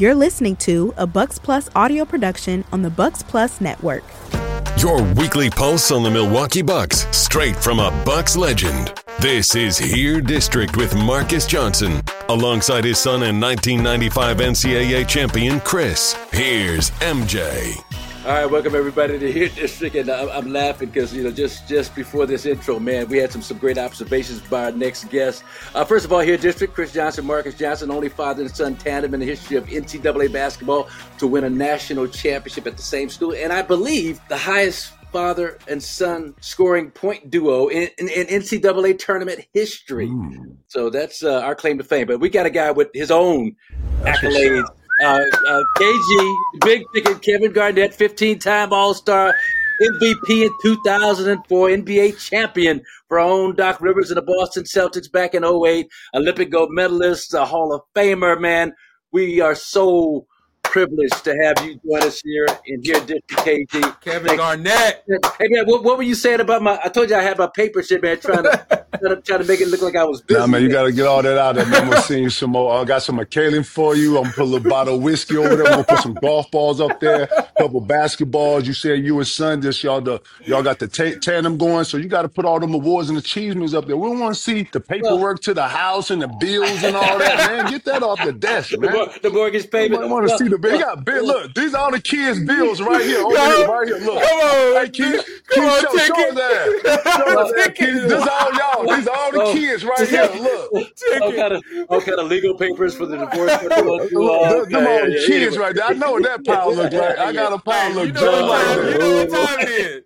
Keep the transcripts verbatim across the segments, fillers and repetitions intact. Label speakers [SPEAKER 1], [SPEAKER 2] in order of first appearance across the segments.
[SPEAKER 1] You're listening to a Bucks Plus audio production on the Bucks Plus Network.
[SPEAKER 2] Your weekly pulse on the Milwaukee Bucks, straight from a Bucks legend. This is Here District with Marcus Johnson, alongside his son and nineteen ninety-five N C double A champion Chris. Here's M J.
[SPEAKER 3] All right, welcome everybody to Here District, and I'm, I'm laughing because, you know, just, just before this intro, man, we had some, some great observations by our next guest. Uh, first of all, Here District, Chris Johnson, Marcus Johnson, only father and son tandem in the history of N C double A basketball to win a national championship at the same school, and I believe the highest father and son scoring point duo in, in, in N C double A tournament history. Mm. So that's uh, our claim to fame. But we got a guy with his own that's accolades. Uh, uh, K G, Big Ticket, Kevin Garnett, fifteen-time All-Star, M V P in two thousand four, N B A champion for our own Doc Rivers and the Boston Celtics back in oh eight, Olympic gold medalist, a Hall of Famer, man. We are so privileged to have you join us here in Here District, K G.
[SPEAKER 4] Kevin Thank Garnett.
[SPEAKER 3] Hey, man, what, what were you saying about my – I told you I had my paper shit, man, trying to trying to, trying to make it look like I was busy.
[SPEAKER 5] Nah, man, you got to get all that out there, man. I'm going to send you some more. I got some Macallan for you. I'm going to put a little bottle of whiskey over there. I'm going to put some golf balls up there, a couple basketballs. You said you and son, just y'all the y'all got the ta- tandem going, so you got to put all them awards and achievements up there. We want to see the paperwork well, to the house and the bills and all that, man. Get that off the desk, man.
[SPEAKER 3] The, the mortgage payment.
[SPEAKER 5] I want to well, see the bill. You got bill. Look, these are all the kids' bills right here. Over here, right here. Look.
[SPEAKER 4] Come on.
[SPEAKER 5] Hey, Keith. Keith, show, show us that. Show us that, Keith. This is all y'all. These are all the kids right here. Look.
[SPEAKER 3] All kind of, all kind of legal papers for the divorce.
[SPEAKER 5] Come on, the kids right there. I know what that pile look like. I got a pile look just like that.
[SPEAKER 4] You know what time it is.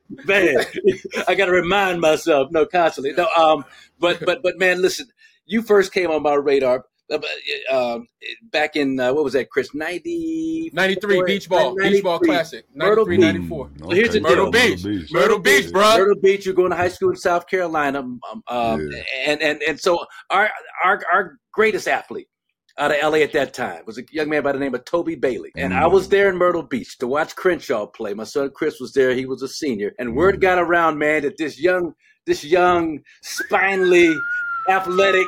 [SPEAKER 3] Man, I got to remind myself. No, constantly. No, um, but, but, but, man, listen, you first came on my radar. Uh, uh, back in, uh, what was that, Chris? ninety
[SPEAKER 4] ninety-three Beach Ball. Beach Ball Classic. ninety-three ninety-four.
[SPEAKER 3] So here's the
[SPEAKER 4] Myrtle
[SPEAKER 3] deal.
[SPEAKER 4] Beach. Myrtle Beach, Myrtle Beach, bro.
[SPEAKER 3] Myrtle Beach, you're going to high school in South Carolina. Um, um, yeah. and, and, and so our, our, our greatest athlete out of L A at that time was a young man by the name of Toby Bailey. And mm. I was there in Myrtle Beach to watch Crenshaw play. My son Chris was there. He was a senior. And mm. word got around, man, that this young, this young, spindly, athletic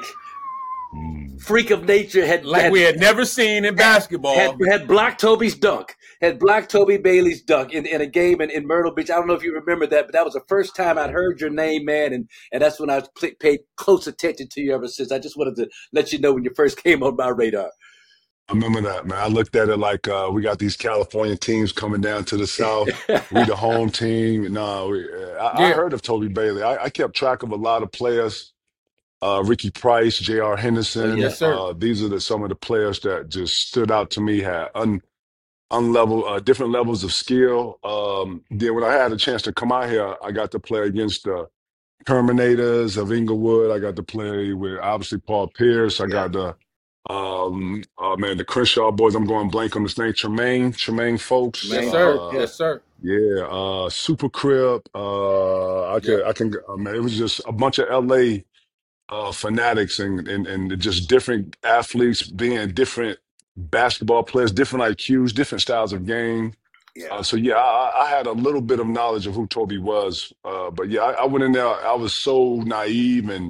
[SPEAKER 3] freak of nature had
[SPEAKER 4] like
[SPEAKER 3] had,
[SPEAKER 4] we had never seen in basketball.
[SPEAKER 3] Had, had blocked Toby's dunk. Had blocked Toby Bailey's dunk in, in a game in, in Myrtle Beach. I don't know if you remember that, but that was the first time I'd heard your name, man, and, and that's when I paid close attention to you ever since. I just wanted to let you know when you first came on my radar.
[SPEAKER 5] I remember that, man. I looked at it like uh, we got these California teams coming down to the South. We the home team. No, we, I, yeah. I heard of Toby Bailey. I, I kept track of a lot of players. Uh, Ricky Price, J R Henderson.
[SPEAKER 4] Yes, sir.
[SPEAKER 5] Uh, these are the, some of the players that just stood out to me, had un, unlevel, uh, different levels of skill. Um, then when I had a chance to come out here, I got to play against the Terminators of Inglewood. I got to play with, obviously, Paul Pierce. I yeah. got the, um, uh, man, the Crenshaw boys. I'm going blank on his name. Tremaine, Tremaine folks.
[SPEAKER 4] Yes, sir.
[SPEAKER 5] Uh,
[SPEAKER 4] yes, sir.
[SPEAKER 5] Yeah, uh, Super Crib. Uh, I can, yeah. I can, uh, man, it was just a bunch of L A Uh, fanatics and, and and just different athletes being different basketball players, different I Qs, different styles of game. Yeah. Uh, so, yeah, I, I had a little bit of knowledge of who Toby was. Uh, but, yeah, I, I went in there. I was so naive and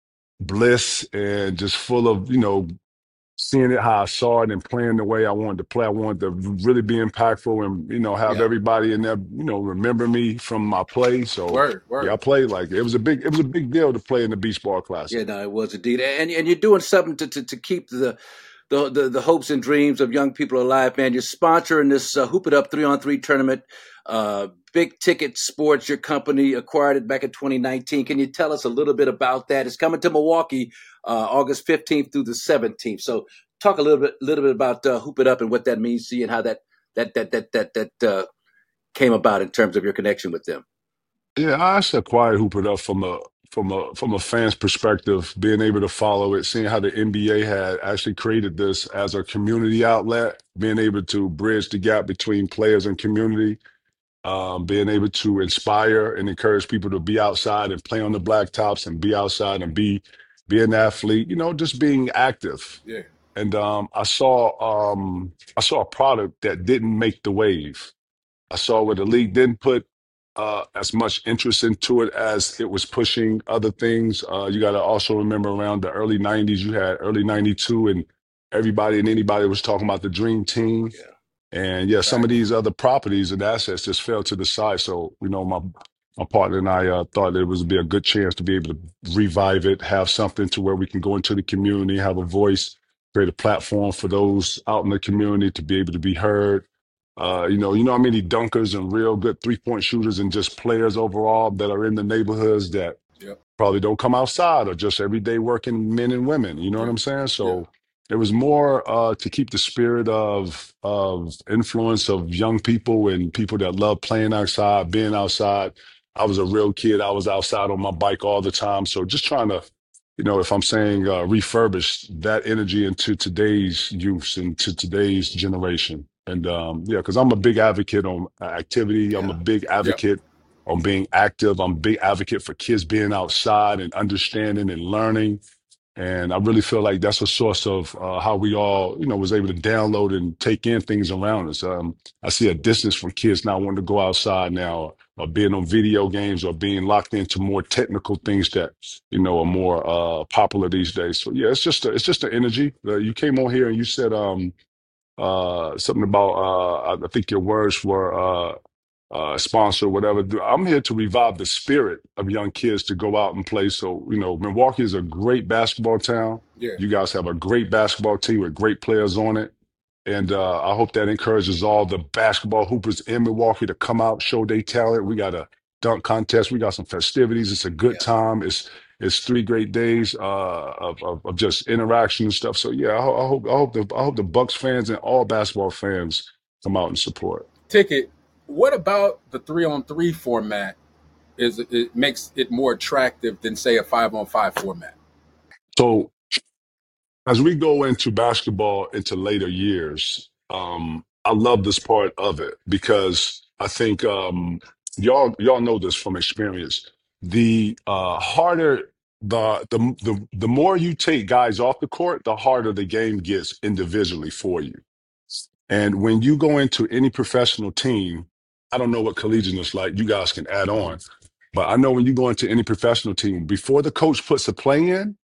[SPEAKER 5] bliss and just full of, you know, seeing it how I saw it and playing the way I wanted to play. I wanted to really be impactful and, you know, have yeah. everybody in there, you know, remember me from my play. So
[SPEAKER 3] word, word.
[SPEAKER 5] yeah, I played like it was a big it was a big deal to play in the Beach Ball Classic.
[SPEAKER 3] Yeah, no, it was indeed. And and you're doing something to to, to keep the, the the the hopes and dreams of young people alive, man. You're sponsoring this uh, Hoop It Up three on three tournament. Uh, Big Ticket Sports, your company acquired it back in twenty nineteen. Can you tell us a little bit about that? It's coming to Milwaukee uh, August fifteenth through the seventeenth. So talk a little bit, little bit about uh, Hoop It Up and what that means to you and how that that that that that that uh, came about in terms of your connection with them.
[SPEAKER 5] Yeah, I actually acquired Hoop It Up from a from a from a fan's perspective, being able to follow it, seeing how the N B A had actually created this as a community outlet, being able to bridge the gap between players and community. Um, being able to inspire and encourage people to be outside and play on the blacktops and be outside and be be an athlete, you know, just being active.
[SPEAKER 4] Yeah.
[SPEAKER 5] And um, I saw um, I saw a product that didn't make the wave. I saw where the league didn't put uh, as much interest into it as it was pushing other things. Uh, you got to also remember around the early nineties, you had early ninety-two and everybody and anybody was talking about the dream team.
[SPEAKER 3] Yeah.
[SPEAKER 5] And yeah, some of these other properties and assets just fell to the side. So, you know, my my partner and I uh, thought it was be a good chance to be able to revive it, have something to where we can go into the community, have a voice, create a platform for those out in the community to be able to be heard. Uh, you know, you know how many dunkers and real good three-point shooters and just players overall that are in the neighborhoods that
[SPEAKER 4] Yep.
[SPEAKER 5] probably don't come outside, or just everyday working men and women. You know what I'm saying? So
[SPEAKER 4] Yeah.
[SPEAKER 5] it was more uh, to keep the spirit of of influence of young people and people that love playing outside, being outside. I was a real kid. I was outside on my bike all the time. So just trying to, you know, if I'm saying uh, refurbish that energy into today's youth and to today's generation. And um, yeah, because I'm a big advocate on uh, activity.
[SPEAKER 3] Yeah.
[SPEAKER 5] I'm a big advocate on being active. I'm a big advocate for kids being outside and understanding and learning. And I really feel like that's a source of uh, how we all, you know, was able to download and take in things around us. Um, I see a distance from kids not wanting to go outside now, or being on video games, or being locked into more technical things that, you know, are more uh, popular these days. So yeah, it's just a, it's just the energy. Uh, you came on here and you said um, uh, something about uh, I think your words were. Uh, uh, sponsor, whatever. I'm here to revive the spirit of young kids to go out and play. So, you know, Milwaukee is a great basketball town.
[SPEAKER 4] Yeah.
[SPEAKER 5] You guys have a great basketball team with great players on it. And uh, I hope that encourages all the basketball hoopers in Milwaukee to come out, show their talent. We got a dunk contest. We got some festivities. It's a good
[SPEAKER 3] Yeah.
[SPEAKER 5] time. It's it's three great days uh, of, of of just interaction and stuff. So yeah, I, ho- I hope I hope the I hope the Bucks fans and all basketball fans come out and support.
[SPEAKER 4] Ticket. What about the three on three format? Is it makes it more attractive than, say, a five on five format?
[SPEAKER 5] So as we go into basketball into later years, um, I love this part of it because I think um, y'all y'all know this from experience. The uh, harder the the the the more you take guys off the court, the harder the game gets individually for you. And when you go into any professional team, I don't know what collegiate is like. You guys can add on, but I know when you go into any professional team, before the coach puts a play in,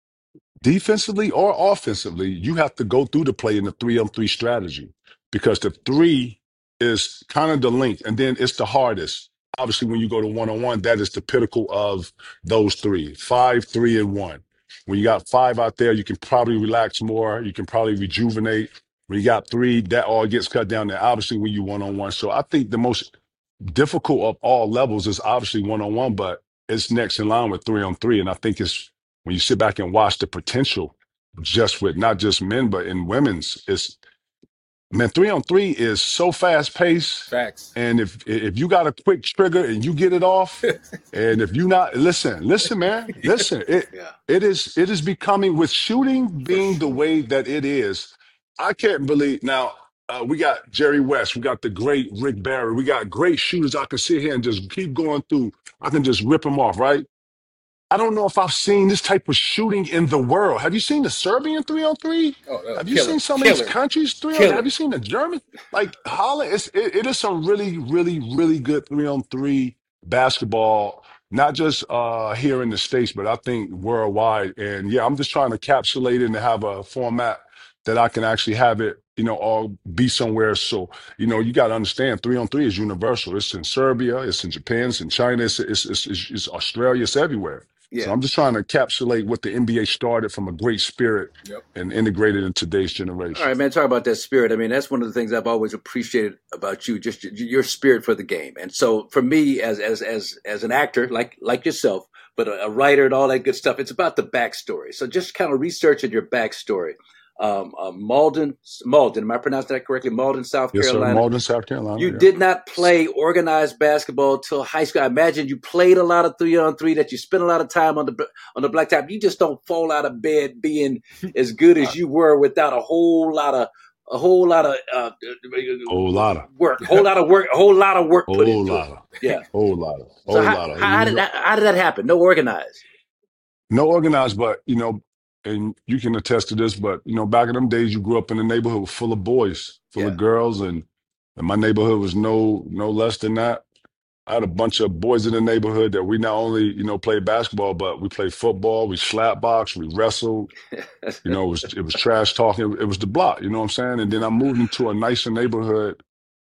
[SPEAKER 5] defensively or offensively, you have to go through the play in the three on three strategy, because the three is kind of the link, and then it's the hardest. Obviously, when you go to one on one, that is the pinnacle of those three: five, three, and one. When you got five out there, you can probably relax more. You can probably rejuvenate. When you got three, that all gets cut down there. Obviously, when you one on one, so I think the most difficult of all levels is obviously one on one, but it's next in line with three on three, and I think it's when you sit back and watch the potential just with not just men, but in women's, it's man, three on three is so fast paced.
[SPEAKER 4] Facts.
[SPEAKER 5] And if if you got a quick trigger and you get it off, and if you not listen, listen, man, listen, it
[SPEAKER 3] Yeah.
[SPEAKER 5] it is it is becoming, with shooting being the
[SPEAKER 3] sure.
[SPEAKER 5] way that it is. I can't believe now. Uh, we got Jerry West, we got the great Rick Barry, we got great shooters. I can sit here and just keep going through. I can just rip them off, right? I don't know if I've seen this type of shooting in the world. Have you seen the Serbian three on three?
[SPEAKER 4] Oh, uh,
[SPEAKER 5] Have you
[SPEAKER 3] Killer.
[SPEAKER 5] seen some of
[SPEAKER 3] Killer.
[SPEAKER 5] these countries three on?
[SPEAKER 3] Killer.
[SPEAKER 5] Have you seen the German? Like Holland, it's, it, it is some really, really, really good three on three basketball. Not just uh, here in the States, but I think worldwide. And yeah, I'm just trying to encapsulate it and have a format that I can actually have it, you know, all be somewhere. So, you know, you got to understand, three on three is universal. It's in Serbia, it's in Japan, it's in China, it's it's it's, it's, it's Australia, it's everywhere.
[SPEAKER 3] Yeah.
[SPEAKER 5] So I'm just trying to encapsulate what the N B A started from a great spirit
[SPEAKER 4] Yep.
[SPEAKER 5] and integrate it in today's generation.
[SPEAKER 3] All right, man, talk about that spirit. I mean, that's one of the things I've always appreciated about you, just your, your spirit for the game. And so for me, as as as as an actor, like like yourself, but a, a writer and all that good stuff, it's about the backstory. So just kind of researching your backstory. Um, uh, Malden, Malden, am I pronouncing that correctly? Malden, South
[SPEAKER 5] Yes,
[SPEAKER 3] Carolina.
[SPEAKER 5] sir. Malden, South Carolina.
[SPEAKER 3] You
[SPEAKER 5] yeah.
[SPEAKER 3] did not play organized basketball till high school. I imagine you played a lot of three on three, that you spent a lot of time on the on the blacktop. You just don't fall out of bed being as good as you were without a whole lot of a whole lot of uh,
[SPEAKER 5] whole lot of
[SPEAKER 3] work, a whole lot of work, a whole lot of work put
[SPEAKER 5] whole
[SPEAKER 3] into
[SPEAKER 5] lot
[SPEAKER 3] it.
[SPEAKER 5] of
[SPEAKER 3] Yeah,
[SPEAKER 5] whole lot of whole
[SPEAKER 3] so how,
[SPEAKER 5] lot of.
[SPEAKER 3] how, how did that, how did that happen? No organized.
[SPEAKER 5] No organized, but you know, and you can attest to this, but you know, back in them days, you grew up in a neighborhood full of boys, full
[SPEAKER 3] Yeah.
[SPEAKER 5] of girls, and, and my neighborhood was no no less than that. I had a bunch of boys in the neighborhood that we not only, you know, played basketball, but we played football, we slap box, we wrestled. You know, it was it was trash talking. It was the block, you know what I'm saying? And then I moved into a nicer neighborhood,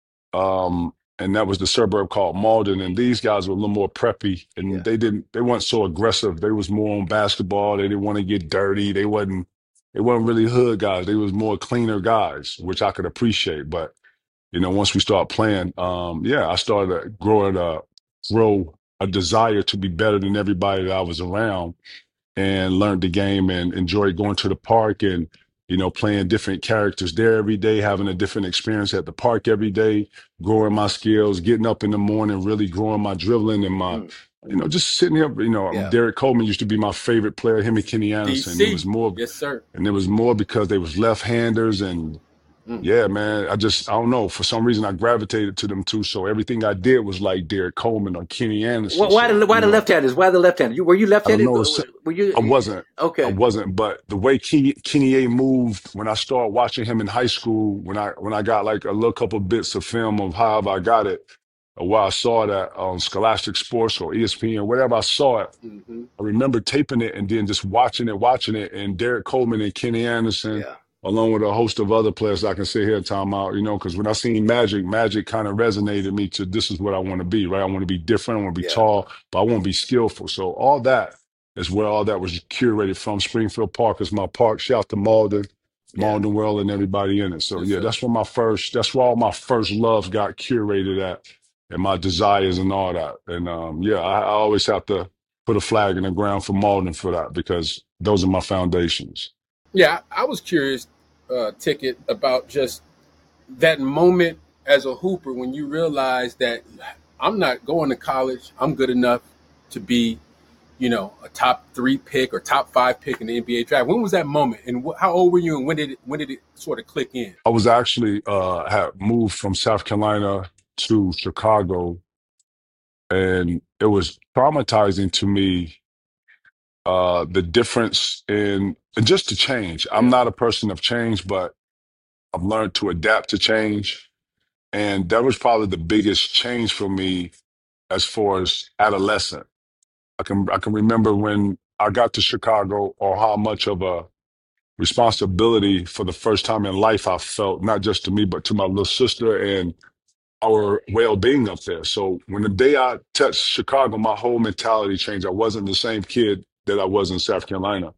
[SPEAKER 5] um, and that was the suburb called Malden. And these guys were a little more preppy, and
[SPEAKER 3] Yeah.
[SPEAKER 5] they didn't they weren't so aggressive. They was more on basketball. They didn't want to get dirty. They wasn't they weren't really hood guys. They was more cleaner guys, which I could appreciate. But you know, once we start playing, um, yeah, I started growing a grow a desire to be better than everybody that I was around, and learned the game and enjoyed going to the park and, you know, playing different characters there every day, having a different experience at the park every day, growing my skills, getting up in the morning, really growing my dribbling and my,
[SPEAKER 3] Mm.
[SPEAKER 5] you know, just sitting here, you know,
[SPEAKER 3] Yeah.
[SPEAKER 5] Derek Coleman used to be my favorite player, him and Kenny Anderson. It was
[SPEAKER 4] D C.
[SPEAKER 5] more,
[SPEAKER 4] Yes, sir.
[SPEAKER 5] and it was more because they was left-handers and
[SPEAKER 4] Mm.
[SPEAKER 5] yeah, man, I just, I don't know. For some reason, I gravitated to them too. So everything I did was like Derek Coleman or Kenny Anderson.
[SPEAKER 3] Why, why
[SPEAKER 5] So,
[SPEAKER 3] the why
[SPEAKER 5] you
[SPEAKER 3] the
[SPEAKER 5] know,
[SPEAKER 3] left-handers? Why the left-handers? You were you
[SPEAKER 5] I don't
[SPEAKER 3] left-handed?
[SPEAKER 5] know.
[SPEAKER 3] Were you?
[SPEAKER 5] I wasn't. I
[SPEAKER 3] Okay.
[SPEAKER 5] wasn't. But the way Kenny, Kenny A moved when I started watching him in high school, when I when I got like a little couple bits of film of how I got it, or where I saw that on Scholastic Sports or E S P N, whatever I saw it,
[SPEAKER 4] Mm-hmm.
[SPEAKER 5] I remember taping it and then just watching it, watching it, and Derek Coleman and Kenny Anderson,
[SPEAKER 3] Yeah.
[SPEAKER 5] along with a host of other players I can sit here and time out, you know, because when I seen Magic, Magic kind of resonated me to this is what I want to be, right? I want to be different, I want to be
[SPEAKER 3] Yeah.
[SPEAKER 5] tall, but I want to be skillful. So all that is where all that was curated from. Springfield Park is my park. Shout out to Malden,
[SPEAKER 3] Yeah.
[SPEAKER 5] Malden World and everybody in it. So
[SPEAKER 4] Yes,
[SPEAKER 5] yeah,
[SPEAKER 4] sir.
[SPEAKER 5] that's where my first, that's where all my first love got curated at, and my desires and all that. And um, yeah, I, I always have to put a flag in the ground for Malden for that because those are my foundations.
[SPEAKER 4] Yeah, I, I was curious, uh, Ticket, about just that moment as a hooper when you realize that I'm not going to college. I'm good enough to be, you know, a top three pick or top five pick in the N B A draft. When was that moment, and wh- how old were you, and when did it when did it sort of click in?
[SPEAKER 5] I was actually uh, had moved from South Carolina to Chicago, and it was traumatizing to me, uh, the difference in and just the change. I'm
[SPEAKER 3] Yeah.
[SPEAKER 5] not a person of change, but I've learned to adapt to change. And that was probably the biggest change for me as far as adolescent. I can I can remember when I got to Chicago or how much of a responsibility for the first time in life I felt, not just to me, but to my little sister and our well-being up there. So when the day I touched Chicago, my whole mentality changed. I wasn't the same kid that I was in South Carolina.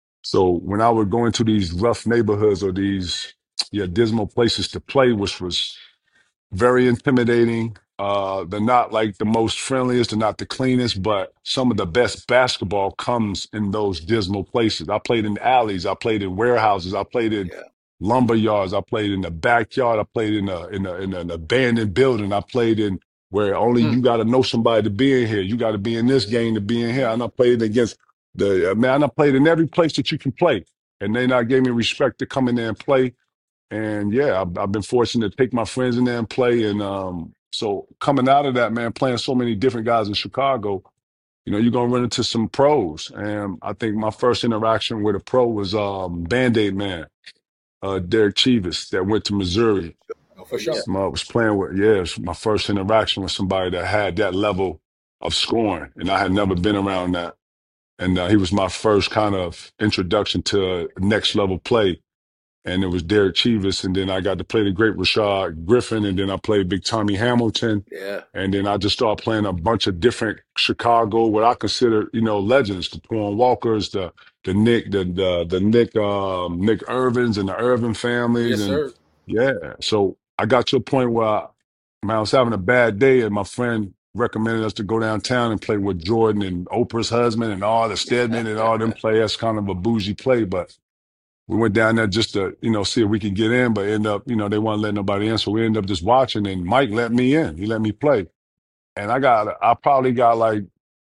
[SPEAKER 5] So when I would go into these rough neighborhoods or these yeah dismal places to play, which was very intimidating. Uh, they're not like the most friendliest, they're not the cleanest, but some of the best basketball comes in those dismal places. I played in alleys, I played in warehouses, I played in
[SPEAKER 3] Yeah.
[SPEAKER 5] lumber yards, I played in the backyard, I played in a in a in an abandoned building, I played in where only
[SPEAKER 4] Mm.
[SPEAKER 5] you got to know somebody to be in here. You got to be in this game to be in here. And I played against the man. I played in every place that you can play, and they not gave me respect to come in there and play. And yeah, I've, I've been fortunate to take my friends in there and play. And um, so coming out of that, man, playing so many different guys in Chicago, you know, you're gonna run into some pros. And I think my first interaction with a pro was um, Band-Aid Man, uh, Derek Chivas, that went to Missouri.
[SPEAKER 4] Oh, for sure.
[SPEAKER 3] Yeah.
[SPEAKER 5] So I was playing with, yeah, it's my first interaction with somebody that had that level of scoring, and I had never been around that. And uh, he was my first kind of introduction to next level play. And it was Derek Chivas, and then I got to play the great Rashad Griffin, and then I played Big Tommy Hamilton,
[SPEAKER 3] Yeah.
[SPEAKER 5] and then I just started playing a bunch of different Chicago, what I consider, you know, legends, the Twan Walkers, the the Nick, the the the Nick um, Nick Irvins and the Irvin families,
[SPEAKER 4] Yes,
[SPEAKER 5] and
[SPEAKER 4] sir.
[SPEAKER 5] yeah. So I got to a point where I, man, I was having a bad day, and my friend recommended us to go downtown and play with Jordan and Oprah's husband and all the Stedman and all them play. That's kind of a bougie play, but we went down there just to, you know, see if we could get in, but end up, you know, they wouldn't let nobody in. So we ended up just watching, and Mike let me in. He let me play. And I got, I probably got like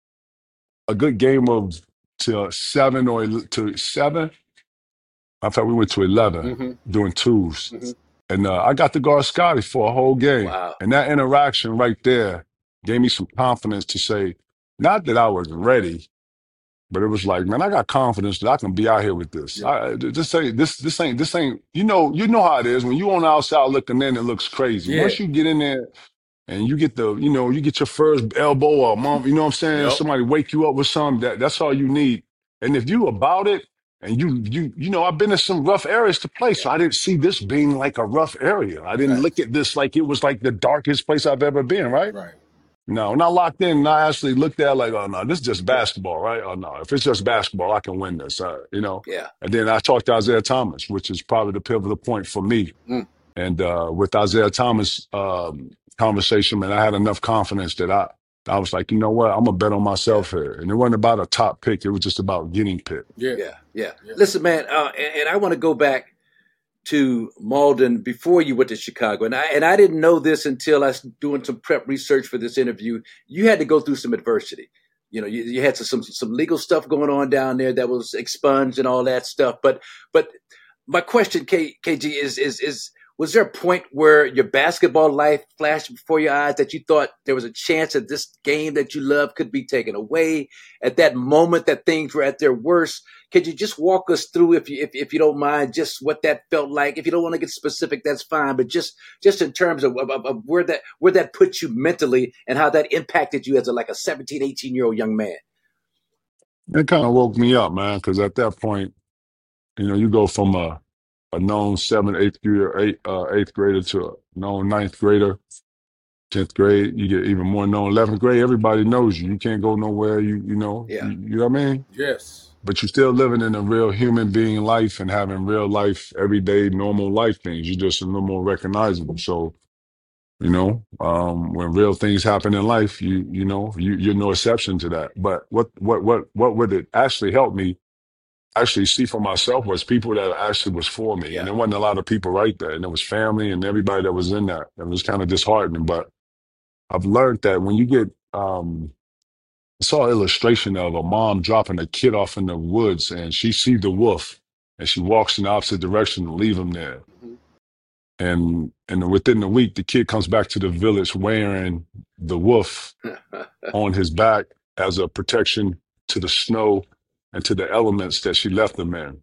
[SPEAKER 5] a good game of to seven or el- to seven. I thought we went to eleven
[SPEAKER 4] Mm-hmm.
[SPEAKER 5] doing twos.
[SPEAKER 4] Mm-hmm.
[SPEAKER 5] And uh, I got to guard Scotty for a whole game.
[SPEAKER 3] Wow.
[SPEAKER 5] And that interaction right there gave me some confidence to say, not that I was ready, but it was like, man, I got confidence that I can be out here with this.
[SPEAKER 4] Yeah.
[SPEAKER 5] I, this ain't this this ain't this ain't you know you know how it is when you on the outside looking in, it looks crazy.
[SPEAKER 4] Yeah.
[SPEAKER 5] Once you get in there and you get the, you know, you get your first elbow or mom, you know what I'm saying?
[SPEAKER 4] Yep.
[SPEAKER 5] Somebody wake you up with something, that that's all you need. And if you about it, and you, you, you know, I've been in some rough areas to play, so I didn't see this being like a rough area. I didn't look
[SPEAKER 4] Facts.
[SPEAKER 5] at this like it was like the darkest place I've ever been, right?
[SPEAKER 4] Right.
[SPEAKER 5] No, when I locked in, and I actually looked at it like, oh no, this is just basketball, right? Oh no, if it's just basketball, I can win this, uh, you know?
[SPEAKER 3] Yeah.
[SPEAKER 5] And then I talked to Isaiah Thomas, which is probably the pivotal point for me.
[SPEAKER 4] Mm.
[SPEAKER 5] And uh, with Isaiah Thomas um, conversation, man, I had enough confidence that I, I was like, you know what, I'm gonna bet on myself here. And it wasn't about a top pick; it was just about getting picked.
[SPEAKER 4] Yeah.
[SPEAKER 3] Yeah. Yeah.
[SPEAKER 4] Yeah.
[SPEAKER 3] Listen, man, uh, and, and I want to go back to Malden before you went to Chicago. And I and I didn't know this until I was doing some prep research for this interview. You had to go through some adversity. You know, you, you had some some legal stuff going on down there that was expunged and all that stuff. But but my question, K, KG, is is is was there a point where your basketball life flashed before your eyes that you thought there was a chance that this game that you love could be taken away at that moment that things were at their worst? Could you just walk us through, if you if, if you don't mind, just what that felt like? If you don't want to get specific, that's fine. But just just in terms of, of, of where that where that put you mentally and how that impacted you as a like a seventeen, eighteen year old young man.
[SPEAKER 5] It kind of woke me up, man, because at that point, you know, you go from a a known seventh, eighth grader, eight, uh, eighth grader to a known ninth grader, tenth grade. You get even more known. eleventh grade, everybody knows you. You can't go nowhere. You you know,
[SPEAKER 3] Yeah.
[SPEAKER 5] you, you know what I mean?
[SPEAKER 4] Yes.
[SPEAKER 5] But you're still living in a real human being life and having real life, everyday, normal life things. You're just a little more recognizable. So, you know, um, when real things happen in life, you you know, you, you're no exception to that. But what what what what would it actually help me actually see for myself was people that actually was for me.
[SPEAKER 3] Yeah.
[SPEAKER 5] And there wasn't a lot of people right there. And there was family and everybody that was in that. It was kind of disheartening. But I've learned that when you get, um, I saw an illustration of a mom dropping a kid off in the woods and she sees the wolf and she walks in the opposite direction and leave him there.
[SPEAKER 4] Mm-hmm.
[SPEAKER 5] And and within the week, the kid comes back to the village wearing the wolf on his back as a protection to the snow and to the elements that she left him in.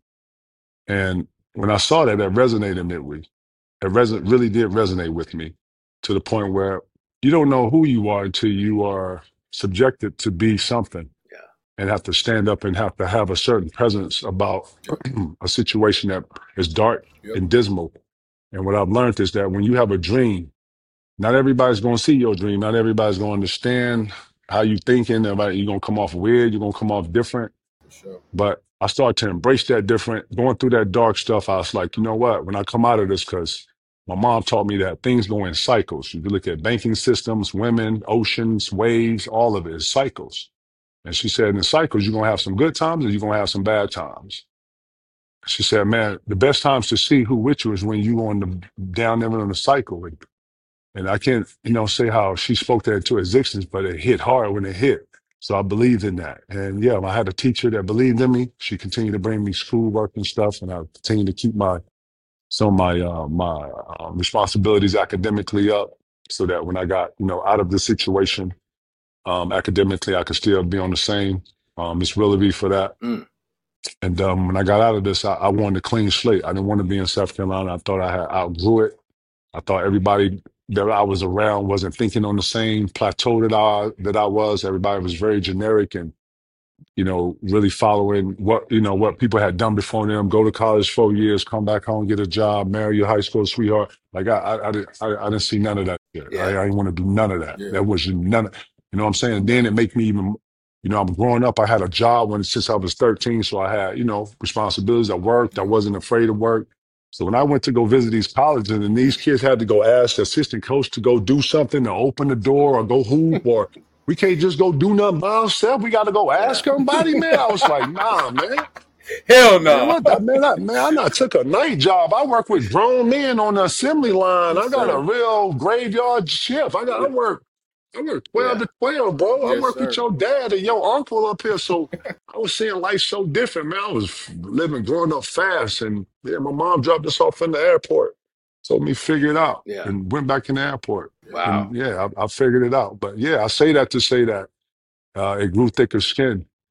[SPEAKER 5] And when I saw that, that resonated with me. It res- really did resonate with me to the point where you don't know who you are until you are subjected to be something.
[SPEAKER 3] Yeah.
[SPEAKER 5] And have to stand up and have to have a certain presence about a situation that is dark
[SPEAKER 4] Yep.
[SPEAKER 5] and dismal. And what I've learned is that when you have a dream, not everybody's going to see your dream. Not everybody's going to understand how you thinking. About you're going to come off weird. You're going to come off different.
[SPEAKER 4] For sure.
[SPEAKER 5] But I started to embrace that different. Going through that dark stuff, I was like, you know what? When I come out of this, because my mom taught me that things go in cycles. You look at banking systems, women, oceans, waves, all of it is cycles. And she said, in the cycles, you're going to have some good times and you're going to have some bad times. She said, man, the best times to see who with you is when you on the down there on the cycle. And, and I can't, you know, say how she spoke that into existence, but it hit hard when it hit. So I believed in that. And yeah, I had a teacher that believed in me. She continued to bring me schoolwork and stuff. And I continued to keep my, some of my, uh, my uh, responsibilities academically up so that when I got, you know, out of the situation, um, academically, I could still be on the same. Um, Miss Willoughby for that.
[SPEAKER 3] Mm.
[SPEAKER 5] And um, when I got out of this, I, I wanted a clean slate. I didn't want to be in South Carolina. I thought I had outgrew it. I thought everybody that I was around wasn't thinking on the same plateau that I that I was. Everybody was very generic and, you know, really following what, you know, what people had done before them. Go to college four years, come back home, get a job, marry your high school sweetheart. Like I, I, I, didn't, I, I didn't see none of that. Shit.
[SPEAKER 3] Yeah.
[SPEAKER 5] I, I didn't want to do none of that.
[SPEAKER 4] Yeah.
[SPEAKER 5] That was none. Of, you know what I'm saying? And then it made me even. You know, I'm growing up. I had a job when since I was thirteen, so I had, you know, responsibilities. I worked. I wasn't afraid of work. So when I went to go visit these colleges, and these kids had to go ask the assistant coach to go do something, to open the door or go hoop, or we can't just go do nothing by ourselves. We got to go ask
[SPEAKER 3] Yeah.
[SPEAKER 5] somebody, man. I was like, nah, man.
[SPEAKER 4] Hell
[SPEAKER 5] Man,
[SPEAKER 4] no.
[SPEAKER 5] what the, man, I, man, I not took a night job. I work with grown men on the assembly line.
[SPEAKER 4] Yes,
[SPEAKER 5] I got
[SPEAKER 4] sir.
[SPEAKER 5] a real graveyard shift. I got I work. I work twelve
[SPEAKER 3] Yeah.
[SPEAKER 5] to twelve, bro. I
[SPEAKER 4] Yes,
[SPEAKER 5] work
[SPEAKER 4] sir.
[SPEAKER 5] with your dad and your uncle up here. So I was seeing life so different, man. I was living, growing up fast. And yeah, my mom dropped us off in the airport, told me figure it out,
[SPEAKER 3] Yeah.
[SPEAKER 5] and went back in the airport.
[SPEAKER 3] Wow.
[SPEAKER 5] And yeah, I, I figured it out. But yeah, I say that to say that uh, it grew thicker skin.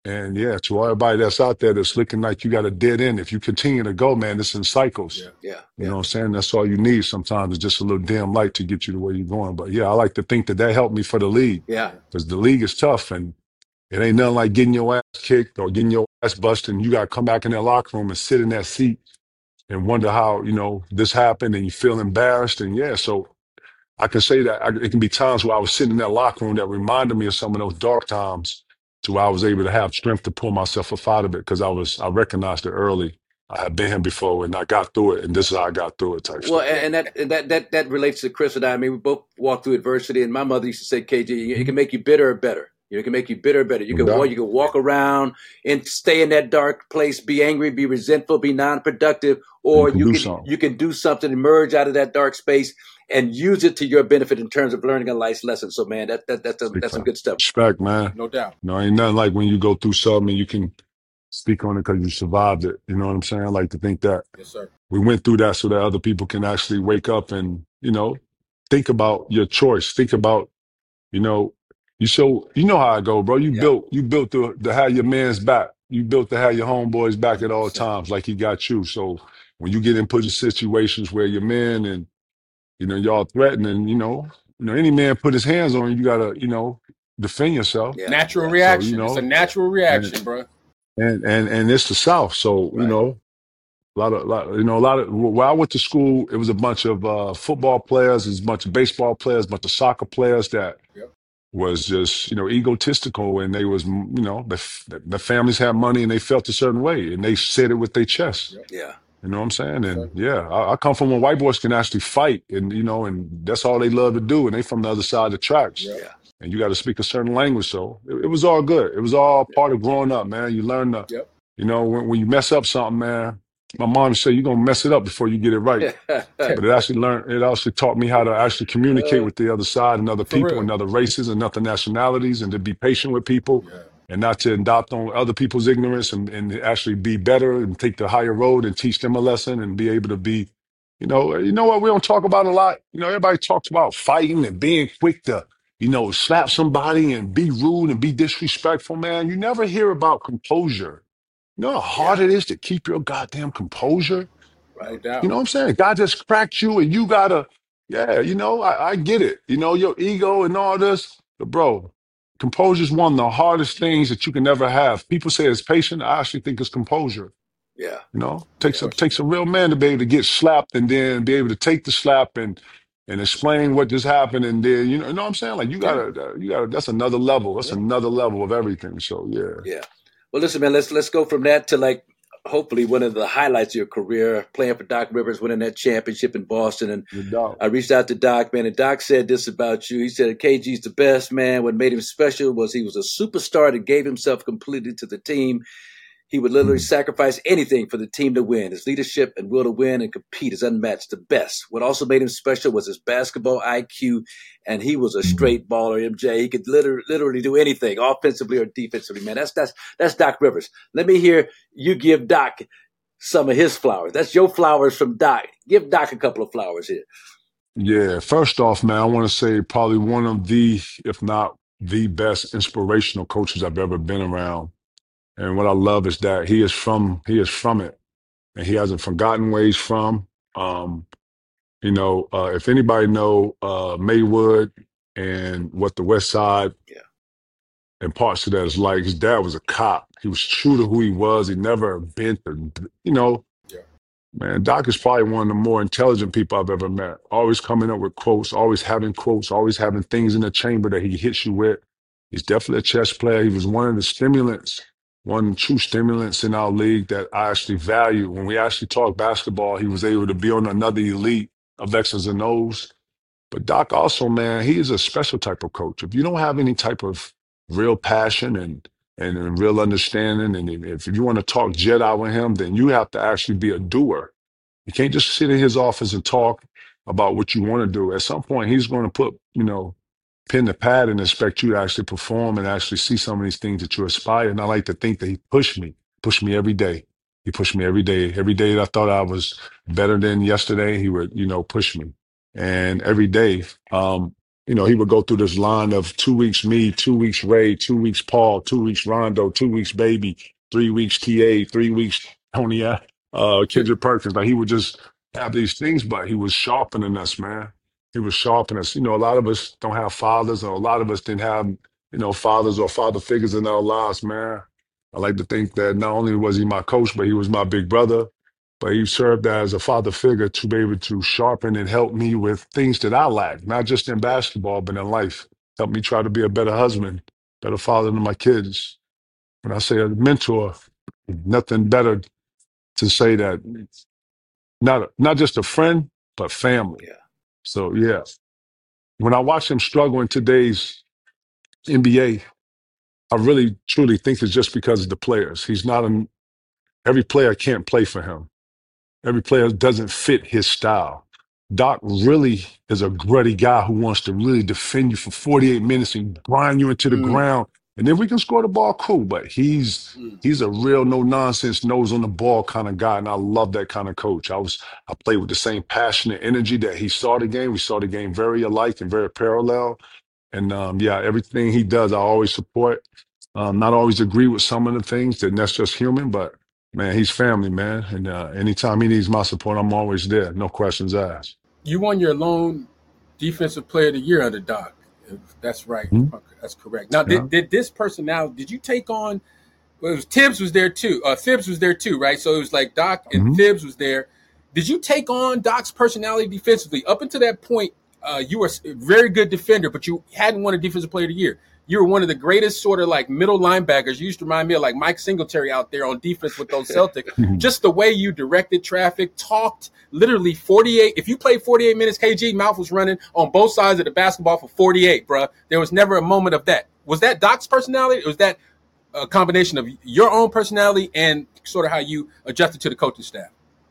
[SPEAKER 5] And yeah, to everybody that's out there that's looking like you got a dead end, if you continue to go, man, it's in cycles.
[SPEAKER 4] Yeah.
[SPEAKER 3] Yeah.
[SPEAKER 5] You
[SPEAKER 3] Yeah.
[SPEAKER 5] know what I'm saying? That's all you need sometimes is just a little dim light to get you to where you're going. But yeah, I like to think that that helped me for the league
[SPEAKER 3] Yeah.
[SPEAKER 5] because the league is tough and it ain't nothing like getting your ass kicked or getting your ass busted. And you got to come back in that locker room and sit in that seat and wonder how, you know, this happened and you feel embarrassed. And yeah, so I can say that I, it can be times where I was sitting in that locker room that reminded me of some of those dark times to where I was able to have strength to pull myself up out of it because I was, I recognized it early. I had been here before and I got through it. And this is how I got through it type
[SPEAKER 3] Well,
[SPEAKER 5] stuff.
[SPEAKER 3] and that and that that that relates to Chris and I. I mean, we both walked through adversity, and my mother used to say, "K G, it can make you bitter or better. You know, it can make you bitter or better. You
[SPEAKER 5] No
[SPEAKER 3] can
[SPEAKER 5] doubt.
[SPEAKER 3] walk, you can walk around and stay in that dark place, be angry, be resentful, be non-productive, or
[SPEAKER 5] You can
[SPEAKER 3] you
[SPEAKER 5] do
[SPEAKER 3] can
[SPEAKER 5] something.
[SPEAKER 3] you can do something, emerge out of that dark space, and use it to your benefit in terms of learning a life lesson. So, man, that that that's a,
[SPEAKER 5] Big
[SPEAKER 3] that's some
[SPEAKER 5] time.
[SPEAKER 3] good stuff.
[SPEAKER 5] Respect, man.
[SPEAKER 4] No doubt.
[SPEAKER 5] You know, ain't nothing like when you go through something and you can speak on it because you survived it. You know what I'm saying? I like to think that
[SPEAKER 4] Yes, sir.
[SPEAKER 5] we went through that so that other people can actually wake up and, you know, think about your choice. Think about, you know, you so you know how I go, bro. You
[SPEAKER 3] Yeah.
[SPEAKER 5] built you built to, to have your man's back. You built to have your homeboys back at all
[SPEAKER 4] one hundred percent.
[SPEAKER 5] times, like he got you. So when you get in put in situations where your man and you know y'all threatening, you know, you know, any man put his hands on you, you gotta, you know, defend yourself.
[SPEAKER 3] Yeah.
[SPEAKER 4] Natural
[SPEAKER 3] Yeah.
[SPEAKER 4] reaction.
[SPEAKER 5] So, you
[SPEAKER 4] It's a
[SPEAKER 5] know,
[SPEAKER 4] natural reaction, bro.
[SPEAKER 5] and and and it's the South. So, you
[SPEAKER 3] Right.
[SPEAKER 5] know, a lot of, lot, you know, a lot of, where I went to school, it was a bunch of uh, football players, it was a bunch of baseball players, a bunch of soccer players that
[SPEAKER 4] Yep.
[SPEAKER 5] was just, you know, egotistical. And they was, you know, the, the families had money and they felt a certain way and they said it with their chest.
[SPEAKER 4] Yep.
[SPEAKER 3] Yeah.
[SPEAKER 5] You know what I'm saying?
[SPEAKER 4] Yes,
[SPEAKER 5] And
[SPEAKER 4] sir.
[SPEAKER 5] yeah, I, I come from when white boys can actually fight and, you know, and that's all they love to do. And they from the other side of the tracks.
[SPEAKER 4] Yep.
[SPEAKER 3] Yeah.
[SPEAKER 5] And you got to speak a certain language. So it, it was all good. It was all part of growing up, man. You learn to,
[SPEAKER 4] Yep.
[SPEAKER 5] you know, when, when you mess up something, man, my mom said you're gonna mess it up before you get it right. But it actually learned it actually taught me how to actually communicate with the other side and other
[SPEAKER 4] For
[SPEAKER 5] people
[SPEAKER 4] real.
[SPEAKER 5] and other races and other nationalities and to be patient with people
[SPEAKER 4] Yeah.
[SPEAKER 5] and not to adopt on other people's ignorance and, and actually be better and take the higher road and teach them a lesson and be able to be, you know, you know what we don't talk about a lot. You know, everybody talks about fighting and being quick to, you know, slap somebody and be rude and be disrespectful, man. You never hear about composure. You know how hard
[SPEAKER 3] Yeah.
[SPEAKER 5] it is to keep your goddamn composure?
[SPEAKER 4] No
[SPEAKER 3] Right.
[SPEAKER 4] doubt.
[SPEAKER 5] You know what I'm saying? God just cracked you and you gotta, yeah, you know, I, I get it. You know, your ego and all this. But bro, composure is one of the hardest things that you can ever have. People say it's patient. I actually think it's composure.
[SPEAKER 3] Yeah.
[SPEAKER 5] You know,
[SPEAKER 4] No
[SPEAKER 5] takes a
[SPEAKER 4] question.
[SPEAKER 5] takes a real man to be able to get slapped and then be able to take the slap and and explain what just happened and then you know, you know what I'm saying? Like you
[SPEAKER 4] Yeah.
[SPEAKER 5] gotta, uh, you gotta. That's another level. That's
[SPEAKER 4] Yeah.
[SPEAKER 5] another level of everything. So yeah.
[SPEAKER 3] Yeah. Well, listen, man. Let's let's go from that to like hopefully one of the highlights of your career, playing for Doc Rivers, winning that championship in Boston. And
[SPEAKER 5] No doubt.
[SPEAKER 3] I reached out to Doc, man, and Doc said this about you. He said K G's the best, man. What made him special was he was a superstar that gave himself completely to the team. He would literally
[SPEAKER 5] Mm.
[SPEAKER 3] sacrifice anything for the team to win. His leadership and will to win and compete is unmatched, the best. What also made him special was his basketball I Q, and he was a straight baller, M J. He could literally, literally do anything, offensively or defensively, man. That's that's that's Doc Rivers. Let me hear you give Doc some of his flowers. That's your flowers from Doc. Give Doc a couple of flowers here.
[SPEAKER 5] Yeah, first off, man, I want to say probably one of the, if not the best inspirational coaches I've ever been around. And what I love is that he is from he is from it, and he hasn't forgotten where he's from. Um, you know, uh, if anybody know uh, Maywood and what the West Side
[SPEAKER 3] Yeah.
[SPEAKER 5] and parts of that is like, his dad was a cop. He was true to who he was. He never bent, or, you know.
[SPEAKER 4] Yeah.
[SPEAKER 5] Man, Doc is probably one of the more intelligent people I've ever met. Always coming up with quotes, always having quotes, always having things in the chamber that he hits you with. He's definitely a chess player. He was one of the stimulants, one of the true stimulants in our league that I actually value. When we actually talk basketball, he was able to be on another elite of X's and O's. But Doc also, man, he is a special type of coach. If you don't have any type of real passion and and, and real understanding, and if you want to talk Jedi with him, then you have to actually be a doer. You can't just sit in his office and talk about what you want to do. At some point, he's going to put, you know, pen to pad and expect you to actually perform and actually see some of these things that you aspire. And I like to think that he pushed me, pushed me every day. He pushed me every day. Every day that I thought I was better than yesterday, he would, you know, push me. And every day, um, you know, he would go through this line of two weeks me, two weeks Ray, two weeks Paul, two weeks Rondo, two weeks Baby, three weeks T A, three weeks Tony, uh, Kendrick Perkins. Like he would just have these things, but he was sharpening us, man. He was sharpening us. You know, a lot of us don't have fathers, or a lot of us didn't have, you know, fathers or father figures in our lives, man. I like to think that not only was he my coach, but he was my big brother. But he served as a father figure to be able to sharpen and help me with things that I lack, not just in basketball, but in life. Help me try to be a better husband, better father to my kids. When I say a mentor, nothing better to say that not not just a friend, but family.
[SPEAKER 3] Yeah.
[SPEAKER 5] So yeah, when I watch him struggle in today's N B A, I really truly think it's just because of the players. He's not an every player can't play for him. Every player doesn't fit his style. Doc really is a gruddy guy who wants to really defend you for forty-eight minutes and grind you into the
[SPEAKER 3] Mm.
[SPEAKER 5] ground. And if we can score the ball, cool. But he's
[SPEAKER 4] Mm.
[SPEAKER 5] he's a real no nonsense, nose on the ball kind of guy, and I love that kind of coach. I was I played with the same passionate energy that he saw the game. We saw the game very alike and very parallel. And um, yeah, everything he does, I always support. Um, not always agree with some of the things, and that's just human. But man, he's family, man. And uh, anytime he needs my support, I'm always there. No questions asked.
[SPEAKER 4] You won your lone defensive player of the year under Doc. If that's right.
[SPEAKER 5] Mm-hmm.
[SPEAKER 4] That's correct. Now,
[SPEAKER 5] Yeah.
[SPEAKER 4] did, did this personality, did you take on, well, it was Tibbs was there too. Uh, Thibs was there too, right? So it was like Doc and
[SPEAKER 5] Mhm.
[SPEAKER 4] Thibs was there. Did you take on Doc's personality defensively? Up until that point, uh, you were a very good defender, but you hadn't won a defensive player of the year. You were one of the greatest sort of like middle linebackers. You used to remind me of like Mike Singletary out there on defense with those Celtics. Just the way you directed traffic, talked literally forty-eight. If you played forty-eight minutes, K G, mouth was running on both sides of the basketball for forty-eight, bruh. There was never a moment of that. Was that Doc's personality? Or was that a combination of your own personality and sort of how you adjusted to the coaching staff?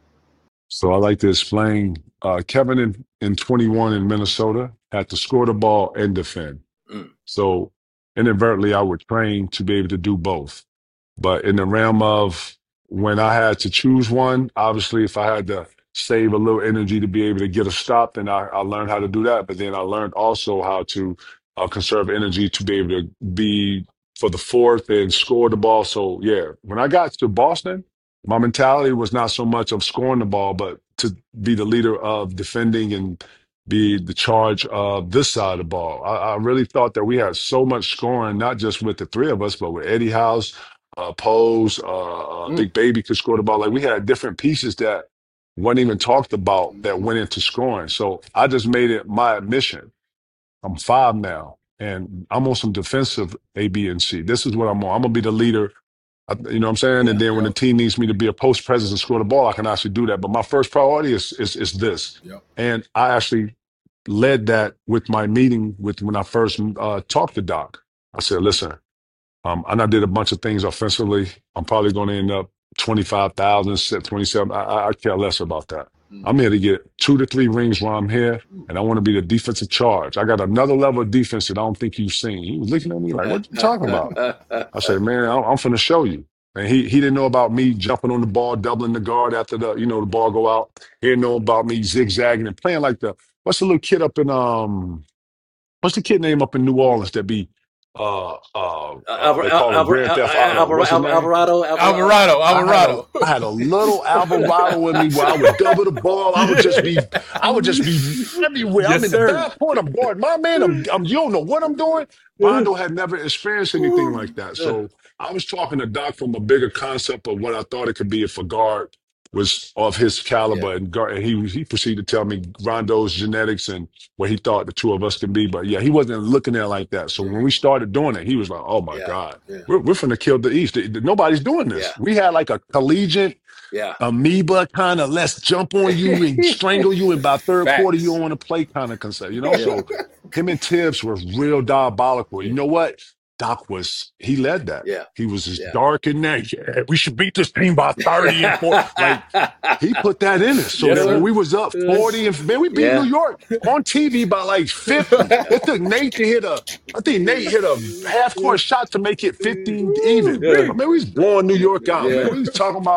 [SPEAKER 5] So I like to explain. Uh, Kevin in, in twenty-one in Minnesota had to score the ball and defend.
[SPEAKER 3] Mm.
[SPEAKER 5] So inadvertently, I would train to be able to do both. But in the realm of when I had to choose one, obviously, if I had to save a little energy to be able to get a stop, then I, I learned how to do that. But then I learned also how to uh, conserve energy to be able to be for the fourth and score the ball. So yeah, when I got to Boston, my mentality was not so much of scoring the ball, but to be the leader of defending and be the charge of this side of the ball. I, I really thought that we had so much scoring, not just with the three of us, but with Eddie House, uh, Pose, uh, uh,
[SPEAKER 4] Mm.
[SPEAKER 5] Big Baby could score the ball. Like we had different pieces that weren't even talked about that went into scoring. So I just made it my mission. I'm five now, and I'm on some defensive A, B, and C. This is what I'm on. I'm gonna be the leader. I, you know what I'm saying?
[SPEAKER 3] Yeah,
[SPEAKER 5] and then when
[SPEAKER 4] yep.
[SPEAKER 5] the team needs me to be a post presence and score the ball, I can actually do that. But my first priority is is, is this.
[SPEAKER 4] Yep.
[SPEAKER 5] And I actually led that with my meeting with when I first uh, talked to Doc. I said, listen, um, and I did a bunch of things offensively. I'm probably going to end up twenty-five thousand, twenty-seven. I, I, I care less about that.
[SPEAKER 4] Mm.
[SPEAKER 5] I'm here to get two to three rings while I'm here, and I want to be the defensive charge. I got another level of defense that I don't think you've seen. He was looking at me like, what you talking about? I said, man, I'm, I'm finna show you. And he he didn't know about me jumping on the ball, doubling the guard after the, you know, the ball go out. He didn't know about me zigzagging and playing like the, what's the little kid up in, um, what's the kid name up in New Orleans that be, uh, uh, uh they call him Grand Theft Auto. What's his name?
[SPEAKER 3] Alvarado,
[SPEAKER 4] Alvarado, Alvarado.
[SPEAKER 5] I had, a, I had a little Alvarado in me where I would double the ball. I would just be, I would just be everywhere.
[SPEAKER 4] Yes,
[SPEAKER 5] I'm in
[SPEAKER 4] sir.
[SPEAKER 5] the backcourt. I'm guarding my man. I'm, I'm, you don't know what I'm doing. Rondo had never experienced anything like that. So I was talking to Doc from a bigger concept of what I thought it could be if a guard was of his caliber.
[SPEAKER 3] Yeah.
[SPEAKER 5] And, guard, and he he proceeded to tell me Rondo's genetics and where he thought the two of us could be. But yeah, he wasn't looking at it like that. So when we started doing it, he was like, oh my
[SPEAKER 3] Yeah.
[SPEAKER 5] God,
[SPEAKER 3] Yeah.
[SPEAKER 5] we're, we're finna kill the East. Nobody's doing this.
[SPEAKER 3] Yeah.
[SPEAKER 5] We had like a collegiate
[SPEAKER 3] Yeah.
[SPEAKER 5] amoeba kind of let's jump on you and strangle you, and by third
[SPEAKER 4] Facts.
[SPEAKER 5] quarter you don't want to play kind of concept, you know? So him and Tibbs were real diabolical. You know what? Doc was, he led that.
[SPEAKER 3] Yeah.
[SPEAKER 5] He was as
[SPEAKER 3] Yeah.
[SPEAKER 5] dark in that. Yeah, we should beat this team by thirty and forty. Like, he put that in us. So
[SPEAKER 4] Yes,
[SPEAKER 5] that
[SPEAKER 4] sir.
[SPEAKER 5] when we was up forty and man, we beat
[SPEAKER 3] Yeah.
[SPEAKER 5] New York on T V by like fifty. It took Nate to hit a, I think Nate hit a half court shot to make it fifteen even.
[SPEAKER 3] Yeah.
[SPEAKER 5] Man, we was blowing New York out,
[SPEAKER 3] Yeah.
[SPEAKER 5] man. We was talking about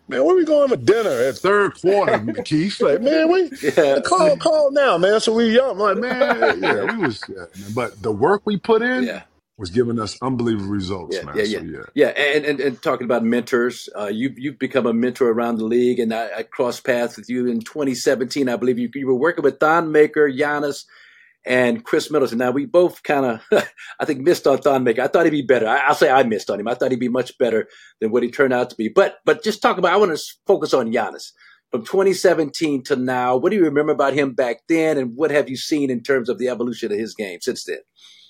[SPEAKER 5] Man, where we going for dinner at third quarter, Keith? Like, man, we
[SPEAKER 3] Yeah,
[SPEAKER 5] call call now, man. So we young. I'm like, man, yeah,
[SPEAKER 3] yeah,
[SPEAKER 5] we was, yeah, man. But the work we put in
[SPEAKER 3] yeah.
[SPEAKER 5] was giving us unbelievable results,
[SPEAKER 3] Yeah, yeah,
[SPEAKER 5] man. So
[SPEAKER 3] yeah,
[SPEAKER 5] yeah.
[SPEAKER 3] yeah. And and, and talking about mentors, uh, you've you've become a mentor around the league, and I, I crossed paths with you in twenty seventeen. I believe you you were working with Thon Maker, Giannis, and Chris Middleton. Now we both kind of, I think, missed on Thon Maker. I thought he'd be better. I, I'll say I missed on him. I thought he'd be much better than what he turned out to be. But but just talk about. I want to focus on Giannis from twenty seventeen to now. What do you remember about him back then, and what have you seen in terms of the evolution of his game since then?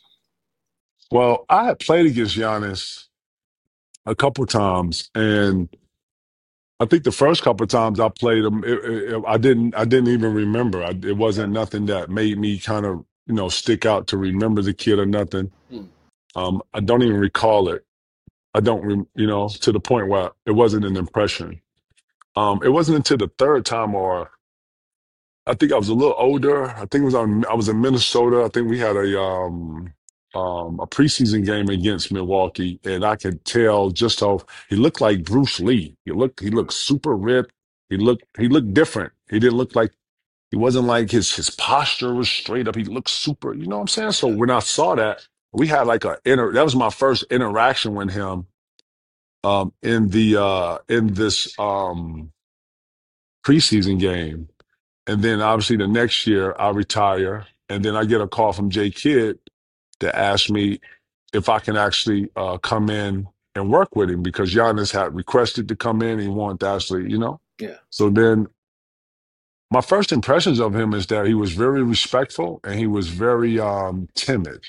[SPEAKER 5] Well, I had played against Giannis a couple times, and I think the first couple times I played him, it, it, I didn't, I didn't even remember. I, it
[SPEAKER 3] Yeah,
[SPEAKER 5] wasn't nothing that made me kind of, you know, stick out to remember the kid or nothing.
[SPEAKER 4] Hmm.
[SPEAKER 5] Um, I don't even recall it. I don't, rem- you know, to the point where it wasn't an impression. Um, it wasn't until the third time, or I think I was a little older. I think it was on. I was in Minnesota. I think we had a um, um, a preseason game against Milwaukee, and I could tell just how he looked like Bruce Lee. He looked he looked super ripped. He looked he looked different. He didn't look like he wasn't like his his posture was straight up. He looked super. You know what I'm saying? So
[SPEAKER 3] yeah,
[SPEAKER 5] when I saw that, we had like a inter. That was my first interaction with him um, in the uh, in this um, preseason game. And then obviously the next year I retire, and then I get a call from Jay Kidd to ask me if I can actually uh, come in and work with him because Giannis had requested to come in. He wanted to actually, you know.
[SPEAKER 3] yeah.
[SPEAKER 5] So then my first impressions of him is that he was very respectful and he was very um, timid,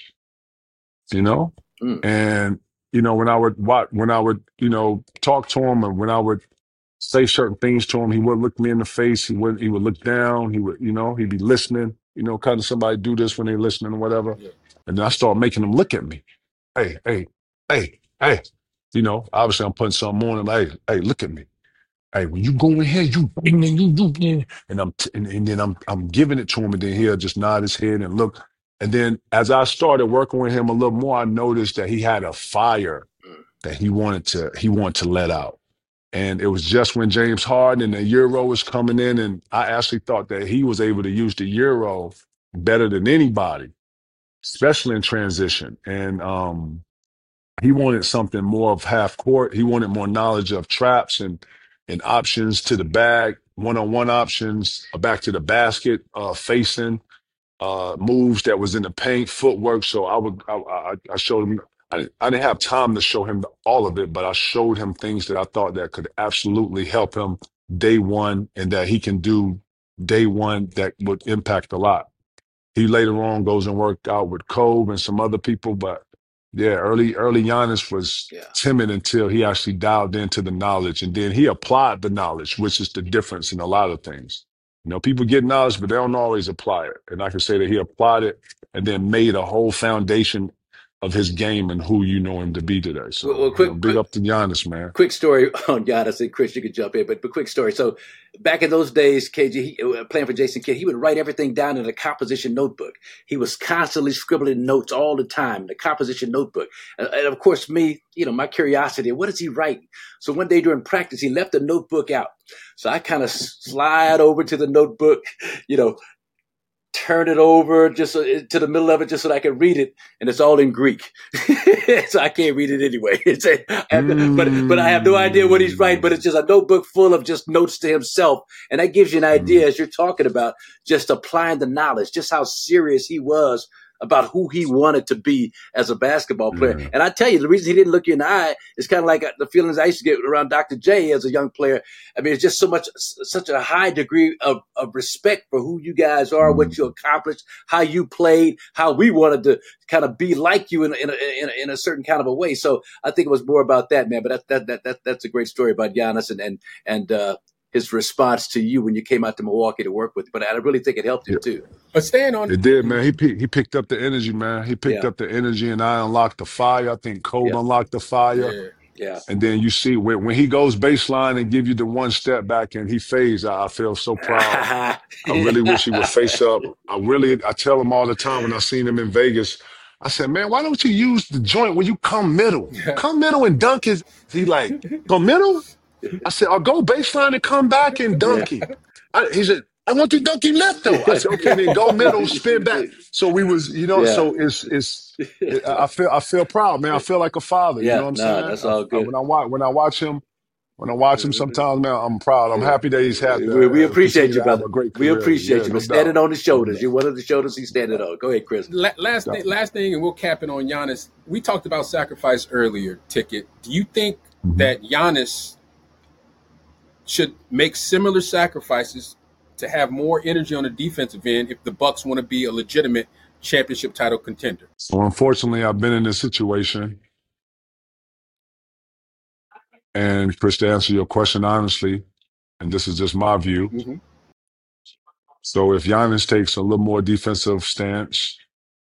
[SPEAKER 5] you know.
[SPEAKER 3] Mm,
[SPEAKER 5] And you know when I would what when I would you know talk to him and when I would say certain things to him. He would look me in the face. He would he would look down. He would, you know, he'd be listening. You know, kind of somebody do this when they're listening or whatever.
[SPEAKER 4] Yeah.
[SPEAKER 5] And then I start making him look at me. Hey, hey, hey, hey. You know, obviously I'm putting something on him. Hey, hey, look at me. Hey, when you go in here, you bring and you do yeah. and I'm t- and, and then I'm I'm giving it to him, and then he'll just nod his head and look. And then as I started working with him a little more, I noticed that he had a fire
[SPEAKER 3] mm.
[SPEAKER 5] that he wanted to he wanted to let out. And it was just when James Harden and the Euro was coming in, and I actually thought that he was able to use the Euro better than anybody, especially in transition. And um, he wanted something more of half court. He wanted more knowledge of traps and and options to the bag, one-on-one options, uh, back to the basket, uh, facing uh, moves that was in the paint, footwork. So I would, I, I, I showed him. I, I didn't have time to show him all of it, but I showed him things that I thought that could absolutely help him day one, and that he can do day one that would impact a lot. He later on goes and worked out with Kobe and some other people, but yeah, early early Giannis was
[SPEAKER 3] Yeah.
[SPEAKER 5] timid until he actually dialed into the knowledge, and then he applied the knowledge, which is the difference in a lot of things. You know, people get knowledge, but they don't always apply it. And I can say that he applied it and then made a whole foundation of his game and who you know him to be today.
[SPEAKER 3] Well,
[SPEAKER 5] So,
[SPEAKER 3] well
[SPEAKER 5] you know,
[SPEAKER 3] quick,
[SPEAKER 5] big
[SPEAKER 3] quick,
[SPEAKER 5] up to Giannis, man.
[SPEAKER 3] quick story on Giannis, and Chris, you could jump in, but but quick story. So back in those days, K G, he, uh, playing for Jason Kidd, he would write everything down in a composition notebook. He was constantly scribbling notes all the time, the composition notebook. And, and of course, me, you know, my curiosity, what is he writing? So one day during practice, he left the notebook out. So I kind of slide over to the notebook, you know, turn it over just so, to the middle of it just so that I can read it, and it's all in Greek, so I can't read it anyway. It's a, but but I have no idea what he's writing. But it's just a notebook full of just notes to himself, and that gives you an idea as you're talking about just applying the knowledge, just how serious he was about who he wanted to be as a basketball player.
[SPEAKER 5] Yeah.
[SPEAKER 3] And I tell you, the reason he didn't look you in the eye is kind of like the feelings I used to get around Doctor J as a young player. I mean, it's just so much, such a high degree of, of respect for who you guys are, what you accomplished, how you played, how we wanted to kind of be like you in a, in a, in a, in a certain kind of a way. So I think it was more about that, man. But that, that, that, that that's a great story about Giannis and, and, and, uh, his response to you when you came out to Milwaukee to work with. But I really think it helped him
[SPEAKER 5] Yeah.
[SPEAKER 3] too.
[SPEAKER 4] But staying on
[SPEAKER 5] It did, man. He picked, he picked up the energy, man. He picked
[SPEAKER 3] Yeah.
[SPEAKER 5] up the energy, and I unlocked the fire. I think Kobe
[SPEAKER 3] Yeah.
[SPEAKER 5] unlocked the fire.
[SPEAKER 4] yeah.
[SPEAKER 3] Yeah.
[SPEAKER 5] And then you see when, when he goes baseline and give you the one step back and he fades, I, I feel so proud. I really wish he would face up. I really, I tell him all the time when I seen him in Vegas, I said, man, why don't you use the joint when you come middle? Come middle and dunk his. He like, come middle? I said, "I'll go baseline and come back and
[SPEAKER 3] Yeah.
[SPEAKER 5] dunk him." I, he said, "I want you to dunk him left though." I said, "Okay, then go middle, spin back." So we was, you know,
[SPEAKER 3] Yeah.
[SPEAKER 5] so it's it's. It, I feel I feel proud, man. I feel like a father. You know
[SPEAKER 3] Yeah.
[SPEAKER 5] what I'm
[SPEAKER 3] Nah,
[SPEAKER 5] saying?
[SPEAKER 3] that's
[SPEAKER 5] I,
[SPEAKER 3] all
[SPEAKER 5] I,
[SPEAKER 3] good.
[SPEAKER 5] when I watch when I watch him when I watch him sometimes, man, I'm proud. I'm happy that he's had
[SPEAKER 3] We, we
[SPEAKER 5] to
[SPEAKER 3] appreciate
[SPEAKER 5] continue
[SPEAKER 3] you,
[SPEAKER 5] to have
[SPEAKER 3] brother.
[SPEAKER 5] a great
[SPEAKER 3] We
[SPEAKER 5] career.
[SPEAKER 3] appreciate
[SPEAKER 5] Yeah,
[SPEAKER 3] you.
[SPEAKER 5] no
[SPEAKER 3] But
[SPEAKER 5] doubt,
[SPEAKER 3] standing on the
[SPEAKER 5] no
[SPEAKER 3] shoulders.
[SPEAKER 5] doubt.
[SPEAKER 3] You're one of the shoulders he's standing on. Go ahead, Chris.
[SPEAKER 4] La- last
[SPEAKER 5] No.
[SPEAKER 4] thing, last thing, and we'll cap it on Giannis. We talked about sacrifice earlier. Ticket. Do you think
[SPEAKER 5] Mhm.
[SPEAKER 4] that Giannis should make similar sacrifices to have more energy on the defensive end if the Bucks want to be a legitimate championship title contender?
[SPEAKER 5] So unfortunately, I've been in this situation. And Chris, to answer your question honestly, and this is just my view.
[SPEAKER 4] Mm-hmm.
[SPEAKER 5] So if Giannis takes a little more defensive stance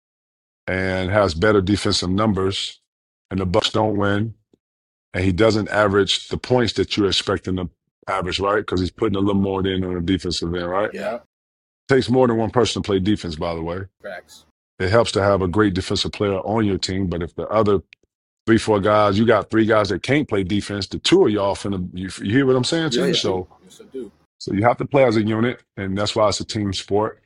[SPEAKER 5] and has better defensive numbers, and the Bucks don't win, and he doesn't average the points that you're expecting to average, right? Because he's putting a little more in on the defensive end, right?
[SPEAKER 4] Yeah.
[SPEAKER 5] Takes more than one person to play defense, by the way.
[SPEAKER 4] Facts.
[SPEAKER 5] It helps to have a great defensive player on your team, but if the other three, four guys, you got three guys that can't play defense, the two of y'all finna, you, you hear what I'm saying to
[SPEAKER 3] Yeah,
[SPEAKER 5] you?
[SPEAKER 3] yeah.
[SPEAKER 5] So,
[SPEAKER 4] Yes, I do.
[SPEAKER 5] so you have to play as a unit, and that's why it's a team sport.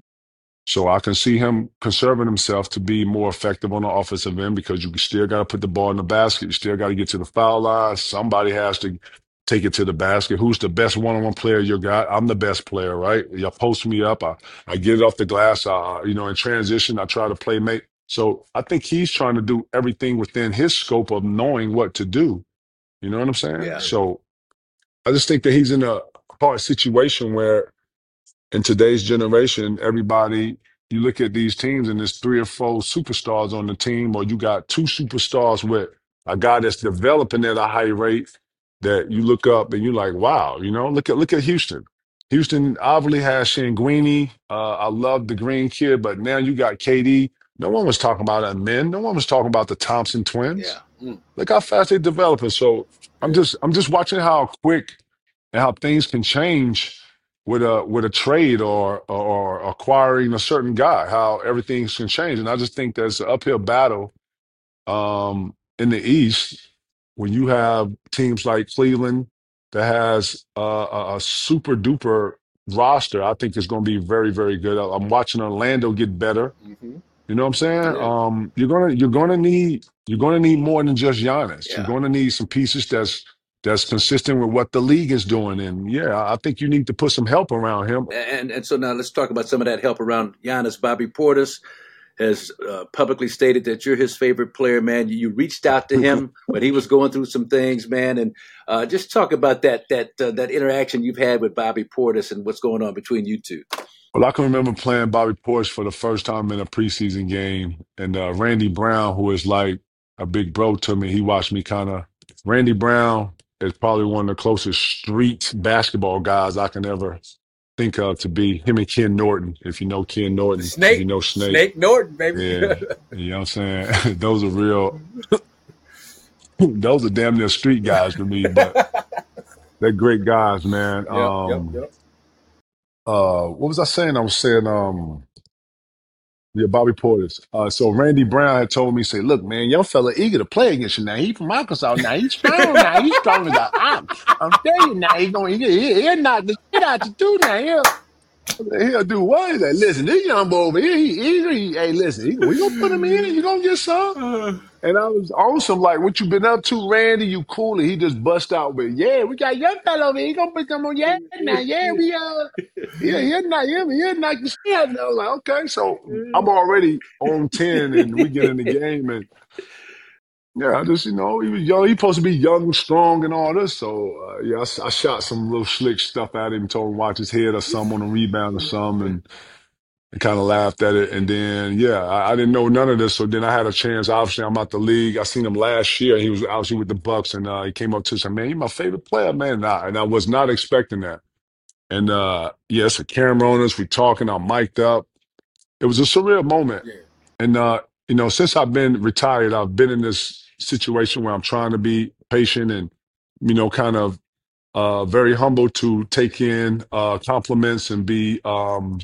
[SPEAKER 5] So I can see him conserving himself to be more effective on the offensive end because you still got to put the ball in the basket. You still got to get to the foul line. Somebody has to take it to the basket. Who's the best one-on-one player you got? I'm the best player, right? You post me up. I, I get it off the glass. I, you know, in transition, I try to play make. So I think he's trying to do everything within his scope of knowing what to do. You know what I'm saying?
[SPEAKER 3] Yeah.
[SPEAKER 5] So I just think that he's in a hard situation where in today's generation, everybody, you look at these teams and there's three or four superstars on the team, or you got two superstars with a guy that's developing at a high rate that you look up and you're like, wow, you know, look at look at Houston. Houston obviously has Shanguini. Uh, I love the green kid, but now you got K D. No one was talking about that men. No one was talking about the Thompson twins.
[SPEAKER 3] Yeah.
[SPEAKER 4] Mm.
[SPEAKER 5] Look how fast they're developing. So I'm
[SPEAKER 4] Yeah.
[SPEAKER 5] just I'm just watching how quick and how things can change with a with a trade or or acquiring a certain guy, how everything can change. And I just think there's an uphill battle um, in the East when you have teams like Cleveland that has uh, a, a super duper roster. I think it's going to be very very good. I- I'm watching Orlando get better.
[SPEAKER 4] Mm-hmm.
[SPEAKER 5] You know what I'm saying?
[SPEAKER 4] Yeah.
[SPEAKER 5] Um, you're gonna you're gonna need you're gonna need more than just Giannis. You're
[SPEAKER 3] Yeah.
[SPEAKER 5] gonna need some pieces that's that's consistent with what the league is doing. And yeah, I think you need to put some help around him.
[SPEAKER 3] And and so now let's talk about some of that help around Giannis. Bobby Portis has uh, publicly stated that you're his favorite player, man. You, you reached out to him when he was going through some things, man, and uh, just talk about that that uh, that interaction you've had with Bobby Portis and what's going on between you two.
[SPEAKER 5] Well, I can remember playing Bobby Portis for the first time in a preseason game, and uh, Randy Brown, who is like a big bro to me, he watched me kind of. Randy Brown is probably one of the closest street basketball guys I can ever think of to be him and Ken Norton. If you know Ken
[SPEAKER 4] The
[SPEAKER 5] Norton, if
[SPEAKER 4] snake.
[SPEAKER 5] you know Snake,
[SPEAKER 4] Snake Norton, baby.
[SPEAKER 5] yeah, you know what I'm saying. Those are real. Those are damn near street guys to me, but they're great guys, man.
[SPEAKER 4] Yep,
[SPEAKER 5] Um,
[SPEAKER 4] yep, yep.
[SPEAKER 5] uh, what was I saying? I was saying, um, yeah, Bobby Portis. Uh, so Randy Brown had told me, say, look, man, young fella eager to play against you now. He from Arkansas now. He's strong now. He's strong as a ox. I'm telling you now, he's gonna he, he, he'll knock the shit out you too now. He'll, he'll do what? He's like, listen, this young boy over here, he, he, he hey, listen, he, we gonna put him in. You gonna get some? And I was awesome. Like, what you been up to, Randy? You cool? And he just bust out with, yeah, we got young fella over here. He gonna put some on, yeah, now, yeah, we uh, yeah, he'll knock him, he'll knock the shit out. And I was like, okay, so I'm already on ten, and we get in the game, and yeah, I just you know he was young. He supposed to be young and strong and all this. So uh, yeah, I, s- I shot some little slick stuff at him, told him watch his head or something on a rebound or something, and. And kind of laughed at it. And then, yeah, I, I didn't know none of this. So then I had a chance. Obviously, I'm out the league. I seen him last year. He was obviously with the Bucks, and uh, he came up to us and said, man, you're my favorite player, man. And I, and I was not expecting that. And uh, yeah, it's a camera on us. We talking. I'm mic'd up. It was a surreal moment.
[SPEAKER 4] Yeah.
[SPEAKER 5] And, uh, you know, since I've been retired, I've been in this situation where I'm trying to be patient and, you know, kind of uh, very humble to take in uh, compliments and be um,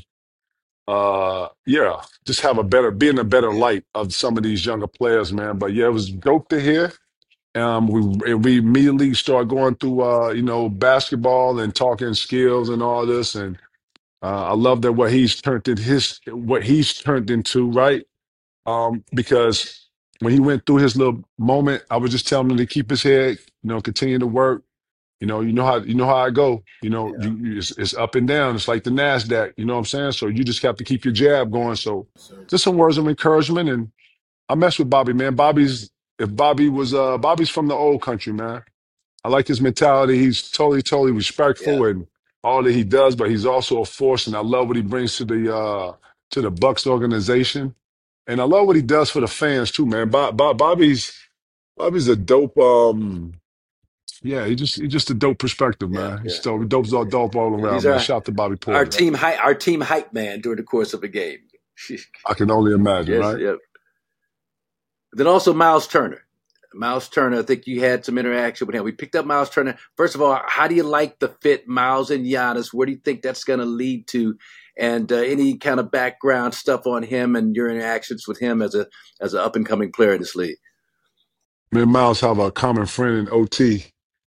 [SPEAKER 5] uh yeah, just have a better be in a better light of some of these younger players, man. But yeah, it was dope to hear. Um, we and we immediately start going through, uh, you know, basketball and talking skills and all this. And uh, I love that what he's turned in his what he's turned into, right? Um, because when he went through his little moment, I was just telling him to keep his head, you know, continue to work. You know, you know how you know how I go. You know,
[SPEAKER 3] Yeah.
[SPEAKER 5] you, you- it's, it's up and down. It's like the Nasdaq. You know what I'm saying? So you just have to keep your jab going. So
[SPEAKER 4] So,
[SPEAKER 5] just some words of encouragement, and I mess with Bobby, man. Bobby's if Bobby was uh Bobby's from the old country, man. I like his mentality. He's totally, totally
[SPEAKER 3] Yeah.
[SPEAKER 5] respectful and all that he does, but he's also a force, and I love what he brings to the uh to the Bucks organization, and I love what he does for the fans too, man. Bob, Bob, Bobby's Bobby's a dope. Um, yeah, he just he's just a dope perspective,
[SPEAKER 3] Yeah.
[SPEAKER 5] man. He's
[SPEAKER 3] Yeah.
[SPEAKER 5] dope, dope, dope, dope all
[SPEAKER 3] Yeah. He's
[SPEAKER 5] around, man.
[SPEAKER 3] our
[SPEAKER 5] Shout out to Bobby
[SPEAKER 3] our
[SPEAKER 5] Porter.
[SPEAKER 3] team hype our team hype man during the course of a game.
[SPEAKER 5] I can only imagine,
[SPEAKER 3] Yes.
[SPEAKER 5] right?
[SPEAKER 3] Yep. Then also Miles Turner. Miles Turner, I think you had some interaction with him. We picked up Miles Turner. First of all, how do you like the fit, Miles and Giannis? Where do you think that's going to lead to? And uh, any kind of background stuff on him and your interactions with him as a as an up and coming player in this league?
[SPEAKER 5] Me and Miles have a common friend in O T,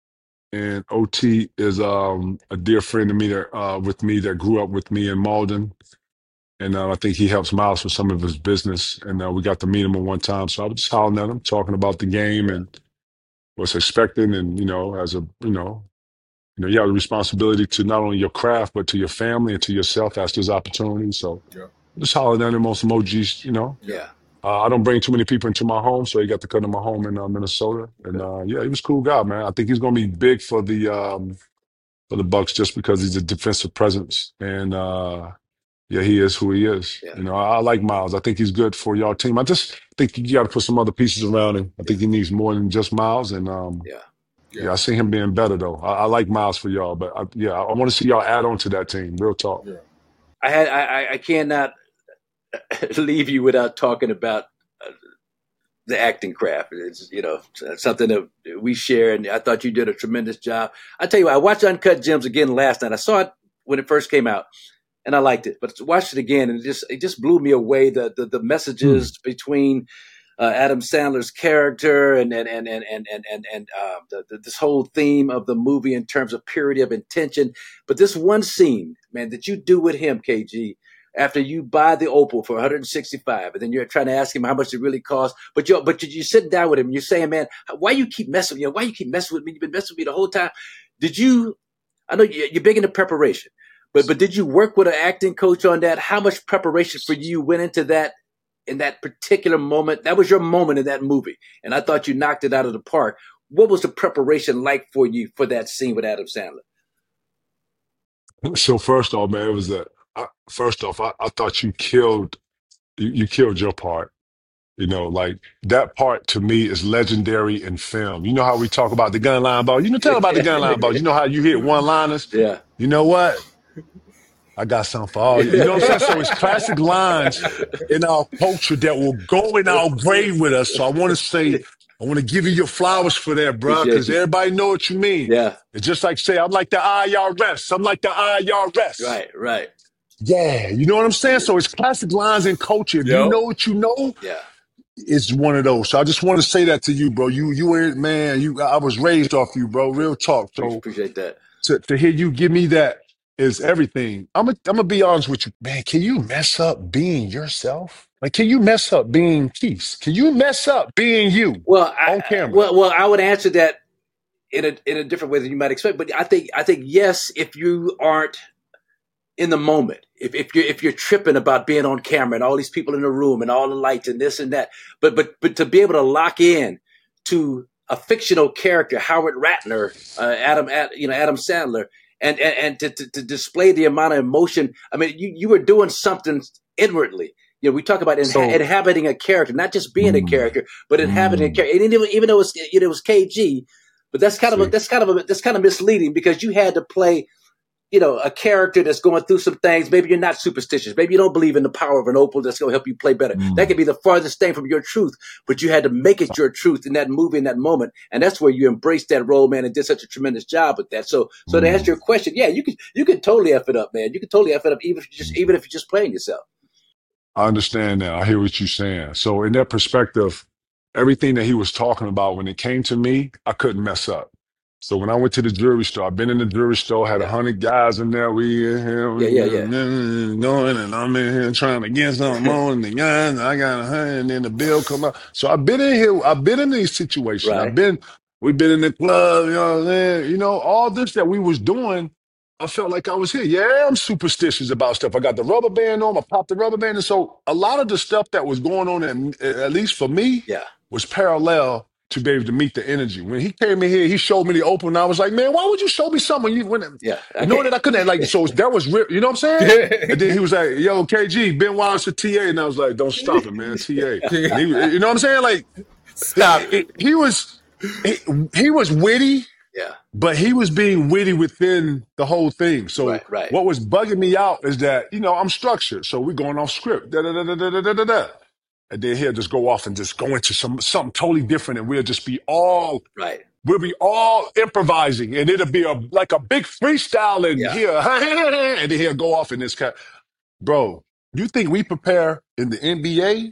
[SPEAKER 5] and O T is um a dear friend of me that uh with me that grew up with me in Malden. And uh, I think he helps Miles with some of his business. And uh, we got to meet him at one time. So I was just hollering at him, talking about the game
[SPEAKER 3] Yeah.
[SPEAKER 5] and what's expected. And, you know, as a, you know, you know, you have a responsibility to not only your craft, but to your family and to yourself as there's opportunities. So
[SPEAKER 4] yeah,
[SPEAKER 5] just hollering at him on some emojis, you know.
[SPEAKER 3] Yeah.
[SPEAKER 5] Uh, I don't bring too many people into my home, so he got to come to my home in uh, Minnesota. And uh, yeah, he was a cool guy, man. I think he's going to be big for the um, for the Bucks just because he's a defensive presence. And, uh, yeah, he is who he is.
[SPEAKER 3] Yeah.
[SPEAKER 5] You know, I, I like Miles. I think he's good for y'all team. I just think you got to put some other pieces around him. I think he needs more than just Miles. And um,
[SPEAKER 3] Yeah.
[SPEAKER 5] yeah.
[SPEAKER 4] yeah,
[SPEAKER 5] I see him being better though. I, I like Miles for y'all, but I, yeah, I, I want to see y'all add on to that team. Real talk.
[SPEAKER 4] yeah.
[SPEAKER 3] I had I, I- I cannot leave you without talking about uh, the acting craft. It's, you know, something that we share, and I thought you did a tremendous job. I tell you what, I watched Uncut Gems again last night. I saw it when it first came out, and I liked it, but watched it again, and it just it just blew me away. The the, the messages between uh, Adam Sandler's character and and and and and and and, and uh, the, the, this whole theme of the movie in terms of purity of intention. But this one scene, man, that you do with him, K G, after you buy the Opal for one hundred sixty-five, and then you're trying to ask him how much it really costs, but you but you, you sit down with him, and you're saying, man, why you keep messing, you know, why you keep messing with me? You've been messing with me the whole time. Did you? I know you- you're big into preparation, but but did you work with an acting coach on that? How much preparation for you went into that in that particular moment? That was your moment in that movie, and I thought you knocked it out of the park. What was the preparation like for you for that scene with Adam Sandler?
[SPEAKER 5] So first off, man, it was that. I, first off, I, I thought you killed you, you killed your part. You know, like that part to me is legendary in film. You know how we talk about the gun line ball. You know, tell about the gun line ball. You know how you hit one liners.
[SPEAKER 3] Yeah.
[SPEAKER 5] You know what? I got something for all you. You know what I'm saying? So it's classic lines in our culture that will go in our grave with us. So I want to say, I want to give you your flowers for that, bro,
[SPEAKER 3] Appreciate
[SPEAKER 5] because
[SPEAKER 3] you.
[SPEAKER 5] everybody know what you mean.
[SPEAKER 3] Yeah.
[SPEAKER 5] It's just like say, I'm like the I R S. I'm like the I R S.
[SPEAKER 3] Right. Right.
[SPEAKER 5] Yeah, you know what I'm saying? So it's classic lines in culture. If you
[SPEAKER 4] Yep.
[SPEAKER 5] know what you know,
[SPEAKER 3] Yeah.
[SPEAKER 5] it's one of those. So I just want to say that to you, bro. You, you were, man, you, I was raised off you, bro. Real talk. So
[SPEAKER 3] Appreciate that.
[SPEAKER 5] to, to hear you give me that is everything. I'm gonna I'm gonna be honest with you, man. Can you mess up being yourself? Like, can you mess up being Keith? Can you mess up being you
[SPEAKER 3] Well, I,
[SPEAKER 5] on camera?
[SPEAKER 3] well, well, I would answer that in a in a different way than you might expect. But I think I think yes, if you aren't in the moment, if if you're if you're tripping about being on camera and all these people in the room and all the lights and this and that, but but but to be able to lock in to a fictional character, Howard Ratner, uh, Adam, Ad, you know, Adam Sandler, and and, and to, to to display the amount of emotion. I mean, you you were doing something inwardly. You know, we talk about inha-
[SPEAKER 5] So-
[SPEAKER 3] inhabiting a character, not just being a
[SPEAKER 5] Mm.
[SPEAKER 3] character, but inhabiting a
[SPEAKER 5] Mm.
[SPEAKER 3] character. And even, even though it was, you know, it was K G, but that's kind of a,
[SPEAKER 5] See.
[SPEAKER 3] that's kind of a, that's kind of misleading because you had to play, you know, a character that's going through some things. Maybe you're not superstitious. Maybe you don't believe in the power of an opal that's going to help you play better.
[SPEAKER 5] Mm.
[SPEAKER 3] That could be the farthest thing from your truth, but you had to make it your truth in that movie, in that moment. And that's where you embraced that role, man, and did such a tremendous job with that. So, so to
[SPEAKER 5] Mm.
[SPEAKER 3] answer your question, yeah, you could, you could totally F it up, man. You could totally F it up even if you just, even if you're just playing yourself.
[SPEAKER 5] I understand now. I hear what you're saying. So in that perspective, everything that he was talking about when it came to me, I couldn't mess up. So when I went to the jewelry store, I've been in the jewelry store, had a
[SPEAKER 3] Yeah.
[SPEAKER 5] hundred guys in there. We in here, we
[SPEAKER 3] Yeah, yeah, yeah.
[SPEAKER 5] going, and I'm in here trying to get something on the guys. I got a hundred, and then the bill come out. So I've been in here. I've been in these situations. I've
[SPEAKER 3] Right.
[SPEAKER 5] been. We've been in the club. You know what I'm saying? You know all this that we was doing. I felt like I was here. Yeah, I'm superstitious about stuff. I got the rubber band on. I popped the rubber band, and so a lot of the stuff that was going on, at, at least for me,
[SPEAKER 3] Yeah.
[SPEAKER 5] was parallel to be able to meet the energy. When he came in here, he showed me the open. And I was like, man, why would you show me something? You when
[SPEAKER 3] Yeah.
[SPEAKER 5] you know that I couldn't like. So that was real. You know what I'm saying? And then he was like, yo, K G, Ben Wallace to T A, and I was like, don't stop it, man, T A. And he, you know what I'm saying? Like,
[SPEAKER 4] Stop it.
[SPEAKER 5] it, he was he, he was witty.
[SPEAKER 3] Yeah.
[SPEAKER 5] But he was being witty within the whole thing. So
[SPEAKER 3] Right, right.
[SPEAKER 5] what was bugging me out is that, you know, I'm structured. So we're going off script. Da, da, da, da, da, da, da, da. And then he'll just go off and just go into some something totally different. And we'll just be all,
[SPEAKER 3] Right.
[SPEAKER 5] we'll be all improvising. And it'll be a like a big freestyle and
[SPEAKER 3] Yeah.
[SPEAKER 5] here, and then he'll go off in this kind. Bro, you think we prepare in the N B A?
[SPEAKER 3] Yeah.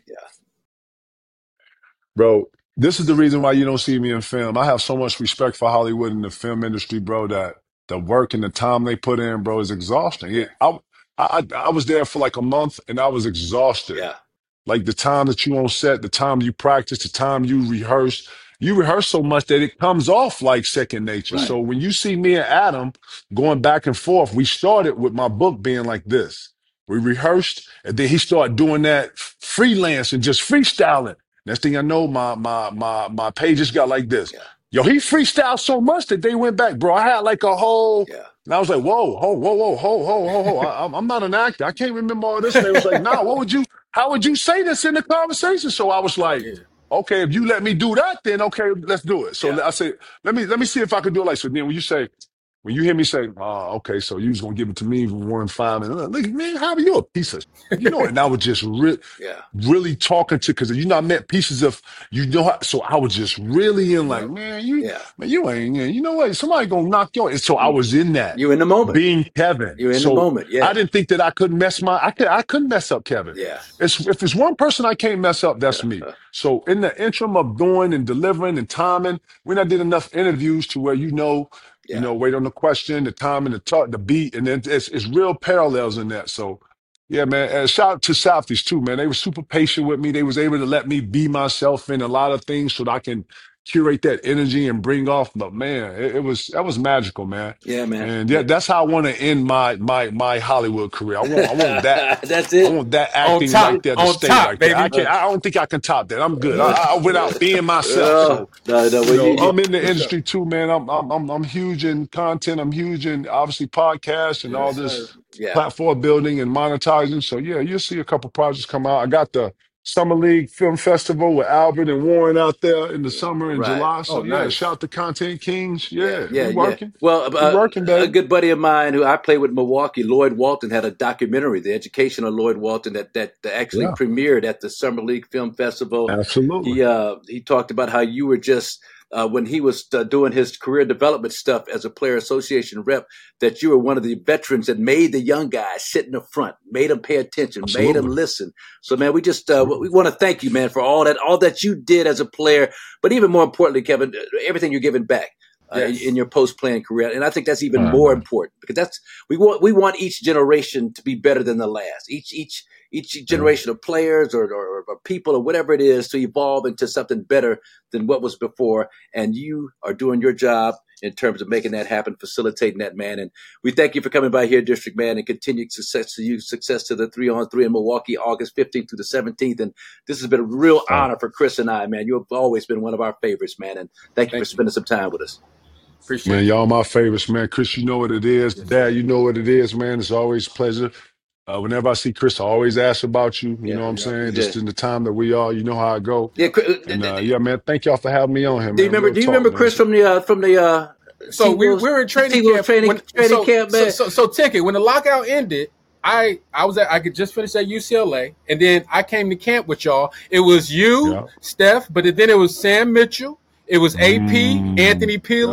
[SPEAKER 5] Bro, this is the reason why you don't see me in film. I have so much respect for Hollywood and the film industry, bro, that the work and the time they put in, bro, is exhausting.
[SPEAKER 3] Yeah.
[SPEAKER 5] It, I, I, I was there for like a month and I was exhausted.
[SPEAKER 3] Yeah.
[SPEAKER 5] Like the time that you on set, the time you practice, the time you rehearse, you rehearse so much that it comes off like second nature.
[SPEAKER 3] Right.
[SPEAKER 5] So when you see me and Adam going back and forth, we started with my book being like this. We rehearsed, and then he started doing that freelance and just freestyling. Next thing I know, my my my my pages got like this.
[SPEAKER 3] Yeah.
[SPEAKER 5] Yo, he freestyled so much that they went back, bro. I had like a whole,
[SPEAKER 3] Yeah.
[SPEAKER 5] and I was like, whoa, whoa, whoa, whoa, whoa, whoa, whoa, whoa. I, I'm I'm not an actor. I can't remember all this. And they was like, nah, what would you, how would you say this in the conversation? So I was like,
[SPEAKER 4] Yeah.
[SPEAKER 5] okay, if you let me do that, then okay, let's do it. So
[SPEAKER 3] Yeah.
[SPEAKER 5] I said, let me let me see if I could do it like so. Then when you say, when you hear me say, oh, okay, so you was gonna give it to me for one five minutes. Look, man, how are you a piece of you know, and I was just re-
[SPEAKER 3] Yeah.
[SPEAKER 5] really talking to, because you know, I met pieces of, you know, how- so I was just really in like,
[SPEAKER 4] Yep.
[SPEAKER 5] man, you,
[SPEAKER 3] Yeah.
[SPEAKER 5] man, you ain't, you know what, somebody gonna knock you. And so I was in that,
[SPEAKER 3] You in the moment.
[SPEAKER 5] being Kevin.
[SPEAKER 3] You're in
[SPEAKER 5] so
[SPEAKER 3] the moment. Yeah.
[SPEAKER 5] I didn't think that I couldn't mess my, I could, I couldn't mess up Kevin.
[SPEAKER 3] Yeah.
[SPEAKER 5] It's, if there's one person I can't mess up, that's me. So in the interim of doing and delivering and timing, when I did enough interviews to where you know,
[SPEAKER 3] Yeah.
[SPEAKER 5] you know, wait on the question, the timing, the talk, the beat, and then it's, it's real parallels in that. So yeah, man. And shout out to Southeast too, man. They were super patient with me. They was able to let me be myself in a lot of things so that I can curate that energy and bring off. But man, it, it was that was magical, man.
[SPEAKER 3] Yeah, man.
[SPEAKER 5] And yeah, that's how I want to end my my my Hollywood career. I want I want that.
[SPEAKER 3] That's
[SPEAKER 5] I
[SPEAKER 3] it.
[SPEAKER 5] want that
[SPEAKER 4] On
[SPEAKER 5] acting
[SPEAKER 4] top.
[SPEAKER 5] like that to
[SPEAKER 4] On
[SPEAKER 5] stay
[SPEAKER 4] top,
[SPEAKER 5] like that. I
[SPEAKER 4] baby.
[SPEAKER 5] can't. I don't think I can top that. I'm good. I, I went out being myself. So
[SPEAKER 3] Oh, no, no.
[SPEAKER 5] you
[SPEAKER 3] Well,
[SPEAKER 5] know,
[SPEAKER 3] you, you,
[SPEAKER 5] I'm in the industry too, man. I'm I'm I'm I'm huge in content. I'm huge in obviously podcasts and all
[SPEAKER 4] Yes,
[SPEAKER 5] this
[SPEAKER 4] sir.
[SPEAKER 3] yeah.
[SPEAKER 5] platform building and monetizing. So yeah, you'll see a couple projects come out. I got the Summer League Film Festival with Albert and Warren out there in the summer in
[SPEAKER 3] Right.
[SPEAKER 5] July. So
[SPEAKER 4] Oh,
[SPEAKER 5] yeah,
[SPEAKER 4] nice.
[SPEAKER 5] shout out to Content Kings. Yeah,
[SPEAKER 3] Yeah, yeah,
[SPEAKER 5] we
[SPEAKER 3] yeah.
[SPEAKER 5] working.
[SPEAKER 3] Well,
[SPEAKER 5] We
[SPEAKER 3] uh,
[SPEAKER 5] working,
[SPEAKER 3] a
[SPEAKER 5] baby.
[SPEAKER 3] good buddy of mine who I played with in Milwaukee, Lloyd Walton, had a documentary, The Education of Lloyd Walton, that that, that actually
[SPEAKER 5] Yeah,
[SPEAKER 3] premiered at the Summer League Film Festival.
[SPEAKER 5] absolutely.
[SPEAKER 3] He uh, he talked about how you were just uh, when he was uh, doing his career development stuff as a player association rep, that you were one of the veterans that made the young guys sit in the front, made them pay attention, made them
[SPEAKER 5] Absolutely.
[SPEAKER 3] listen. So, man, we just uh,
[SPEAKER 5] Absolutely.
[SPEAKER 3] we want to thank you, man, for all that all that you did as a player, but even more importantly, Kevin, everything you're giving back. Uh,
[SPEAKER 4] Yes.
[SPEAKER 3] in, in your post-playing career, and I think that's even
[SPEAKER 5] Uh,
[SPEAKER 3] more important because that's we want we want each generation to be better than the last. Each each each
[SPEAKER 5] yeah.
[SPEAKER 3] generation of players or, or, or people or whatever it is to evolve into something better than what was before. And you are doing your job in terms of making that happen, facilitating that, man. And we thank you for coming by here, District Man, and continued success to you, success to the three on three in Milwaukee, August fifteenth through the seventeenth. And this has been a real
[SPEAKER 5] Uh,
[SPEAKER 3] honor for Chris and I, man. You have always been one of our favorites, man. And thank you for
[SPEAKER 4] Thank you.
[SPEAKER 3] spending some time with us.
[SPEAKER 4] Appreciate
[SPEAKER 5] Man,
[SPEAKER 4] it.
[SPEAKER 5] y'all my favorites, man. Chris, you know what it is.
[SPEAKER 4] Yes,
[SPEAKER 5] Dad,
[SPEAKER 4] sir.
[SPEAKER 5] you know what it is, man. It's always a pleasure. Uh, whenever I see Chris, I always ask about you. You
[SPEAKER 3] Yeah.
[SPEAKER 5] know what I'm
[SPEAKER 4] Yep.
[SPEAKER 5] saying?
[SPEAKER 3] Yeah.
[SPEAKER 5] Just in the time that we are, you know how I go.
[SPEAKER 3] Yeah. Chris,
[SPEAKER 5] And uh, yeah, man, thank y'all for having me on here,
[SPEAKER 3] Do you
[SPEAKER 5] man.
[SPEAKER 3] remember?
[SPEAKER 5] Real
[SPEAKER 3] Do you
[SPEAKER 5] talk,
[SPEAKER 3] remember
[SPEAKER 5] man.
[SPEAKER 3] Chris from the uh, from the uh,
[SPEAKER 4] So we,
[SPEAKER 3] T-Wolves
[SPEAKER 4] we were in training
[SPEAKER 3] T-Wolves
[SPEAKER 4] camp.
[SPEAKER 3] training
[SPEAKER 4] When,
[SPEAKER 3] training
[SPEAKER 4] so,
[SPEAKER 3] camp,
[SPEAKER 4] so,
[SPEAKER 3] man?
[SPEAKER 4] so, so, Ticket, when the lockout ended, I I was at, I could just finish at U C L A, and then I came to camp with y'all. It was you,
[SPEAKER 5] Yeah.
[SPEAKER 4] Steph, but then it was Sam Mitchell, it was A P,
[SPEAKER 5] Mm,
[SPEAKER 4] Anthony Peeler,
[SPEAKER 5] yeah.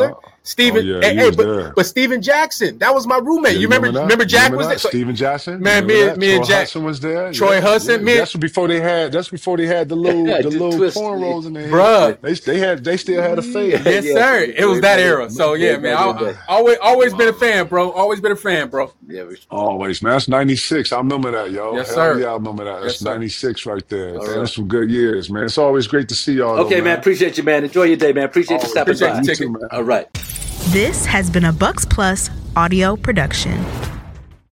[SPEAKER 4] Steven,
[SPEAKER 5] Oh, yeah,
[SPEAKER 4] hey,
[SPEAKER 5] he
[SPEAKER 4] hey,
[SPEAKER 5] was
[SPEAKER 4] but,
[SPEAKER 5] there.
[SPEAKER 4] but Steven Jackson, that was my roommate.
[SPEAKER 5] Yeah,
[SPEAKER 4] you remember?
[SPEAKER 5] that?
[SPEAKER 4] Remember Jack
[SPEAKER 5] remember
[SPEAKER 4] was
[SPEAKER 5] that?
[SPEAKER 4] there? So,
[SPEAKER 5] Steven Jackson.
[SPEAKER 4] man,
[SPEAKER 5] Remember
[SPEAKER 4] me,
[SPEAKER 5] that?
[SPEAKER 4] and- me and
[SPEAKER 5] Troy
[SPEAKER 4] Jack,
[SPEAKER 5] Hudson was there.
[SPEAKER 4] Troy
[SPEAKER 5] yeah,
[SPEAKER 4] Hudson,
[SPEAKER 5] yeah.
[SPEAKER 4] me,
[SPEAKER 5] That's before they had. That's before they had the little, the
[SPEAKER 3] The
[SPEAKER 5] little
[SPEAKER 3] twist.
[SPEAKER 5] cornrows in their head.
[SPEAKER 4] bruh.
[SPEAKER 5] They, they had, they still had a fade.
[SPEAKER 3] Yeah.
[SPEAKER 4] Yes, sir. It was that era. So yeah,
[SPEAKER 3] Yeah,
[SPEAKER 4] man,
[SPEAKER 3] back in the
[SPEAKER 4] I,
[SPEAKER 3] day.
[SPEAKER 4] I, always, always been a fan, bro. Always been a fan, bro.
[SPEAKER 3] Yeah, we,
[SPEAKER 5] Always, man. That's ninety-six. I remember that, yo.
[SPEAKER 4] Yes,
[SPEAKER 5] Hell
[SPEAKER 4] sir.
[SPEAKER 5] yeah, I remember that. That's
[SPEAKER 4] Yes, sir.
[SPEAKER 5] ninety-six right there.
[SPEAKER 3] All
[SPEAKER 5] Damn,
[SPEAKER 3] right.
[SPEAKER 5] that's some good years, man. It's always great to see y'all.
[SPEAKER 3] okay,
[SPEAKER 5] though,
[SPEAKER 3] man. Appreciate you, man. Enjoy your day, man. Appreciate you
[SPEAKER 5] Always
[SPEAKER 3] stopping
[SPEAKER 4] appreciate
[SPEAKER 3] by.
[SPEAKER 4] you,
[SPEAKER 5] You
[SPEAKER 4] Ticket.
[SPEAKER 5] too, man.
[SPEAKER 3] All right.
[SPEAKER 1] This has been a Bucks Plus audio production.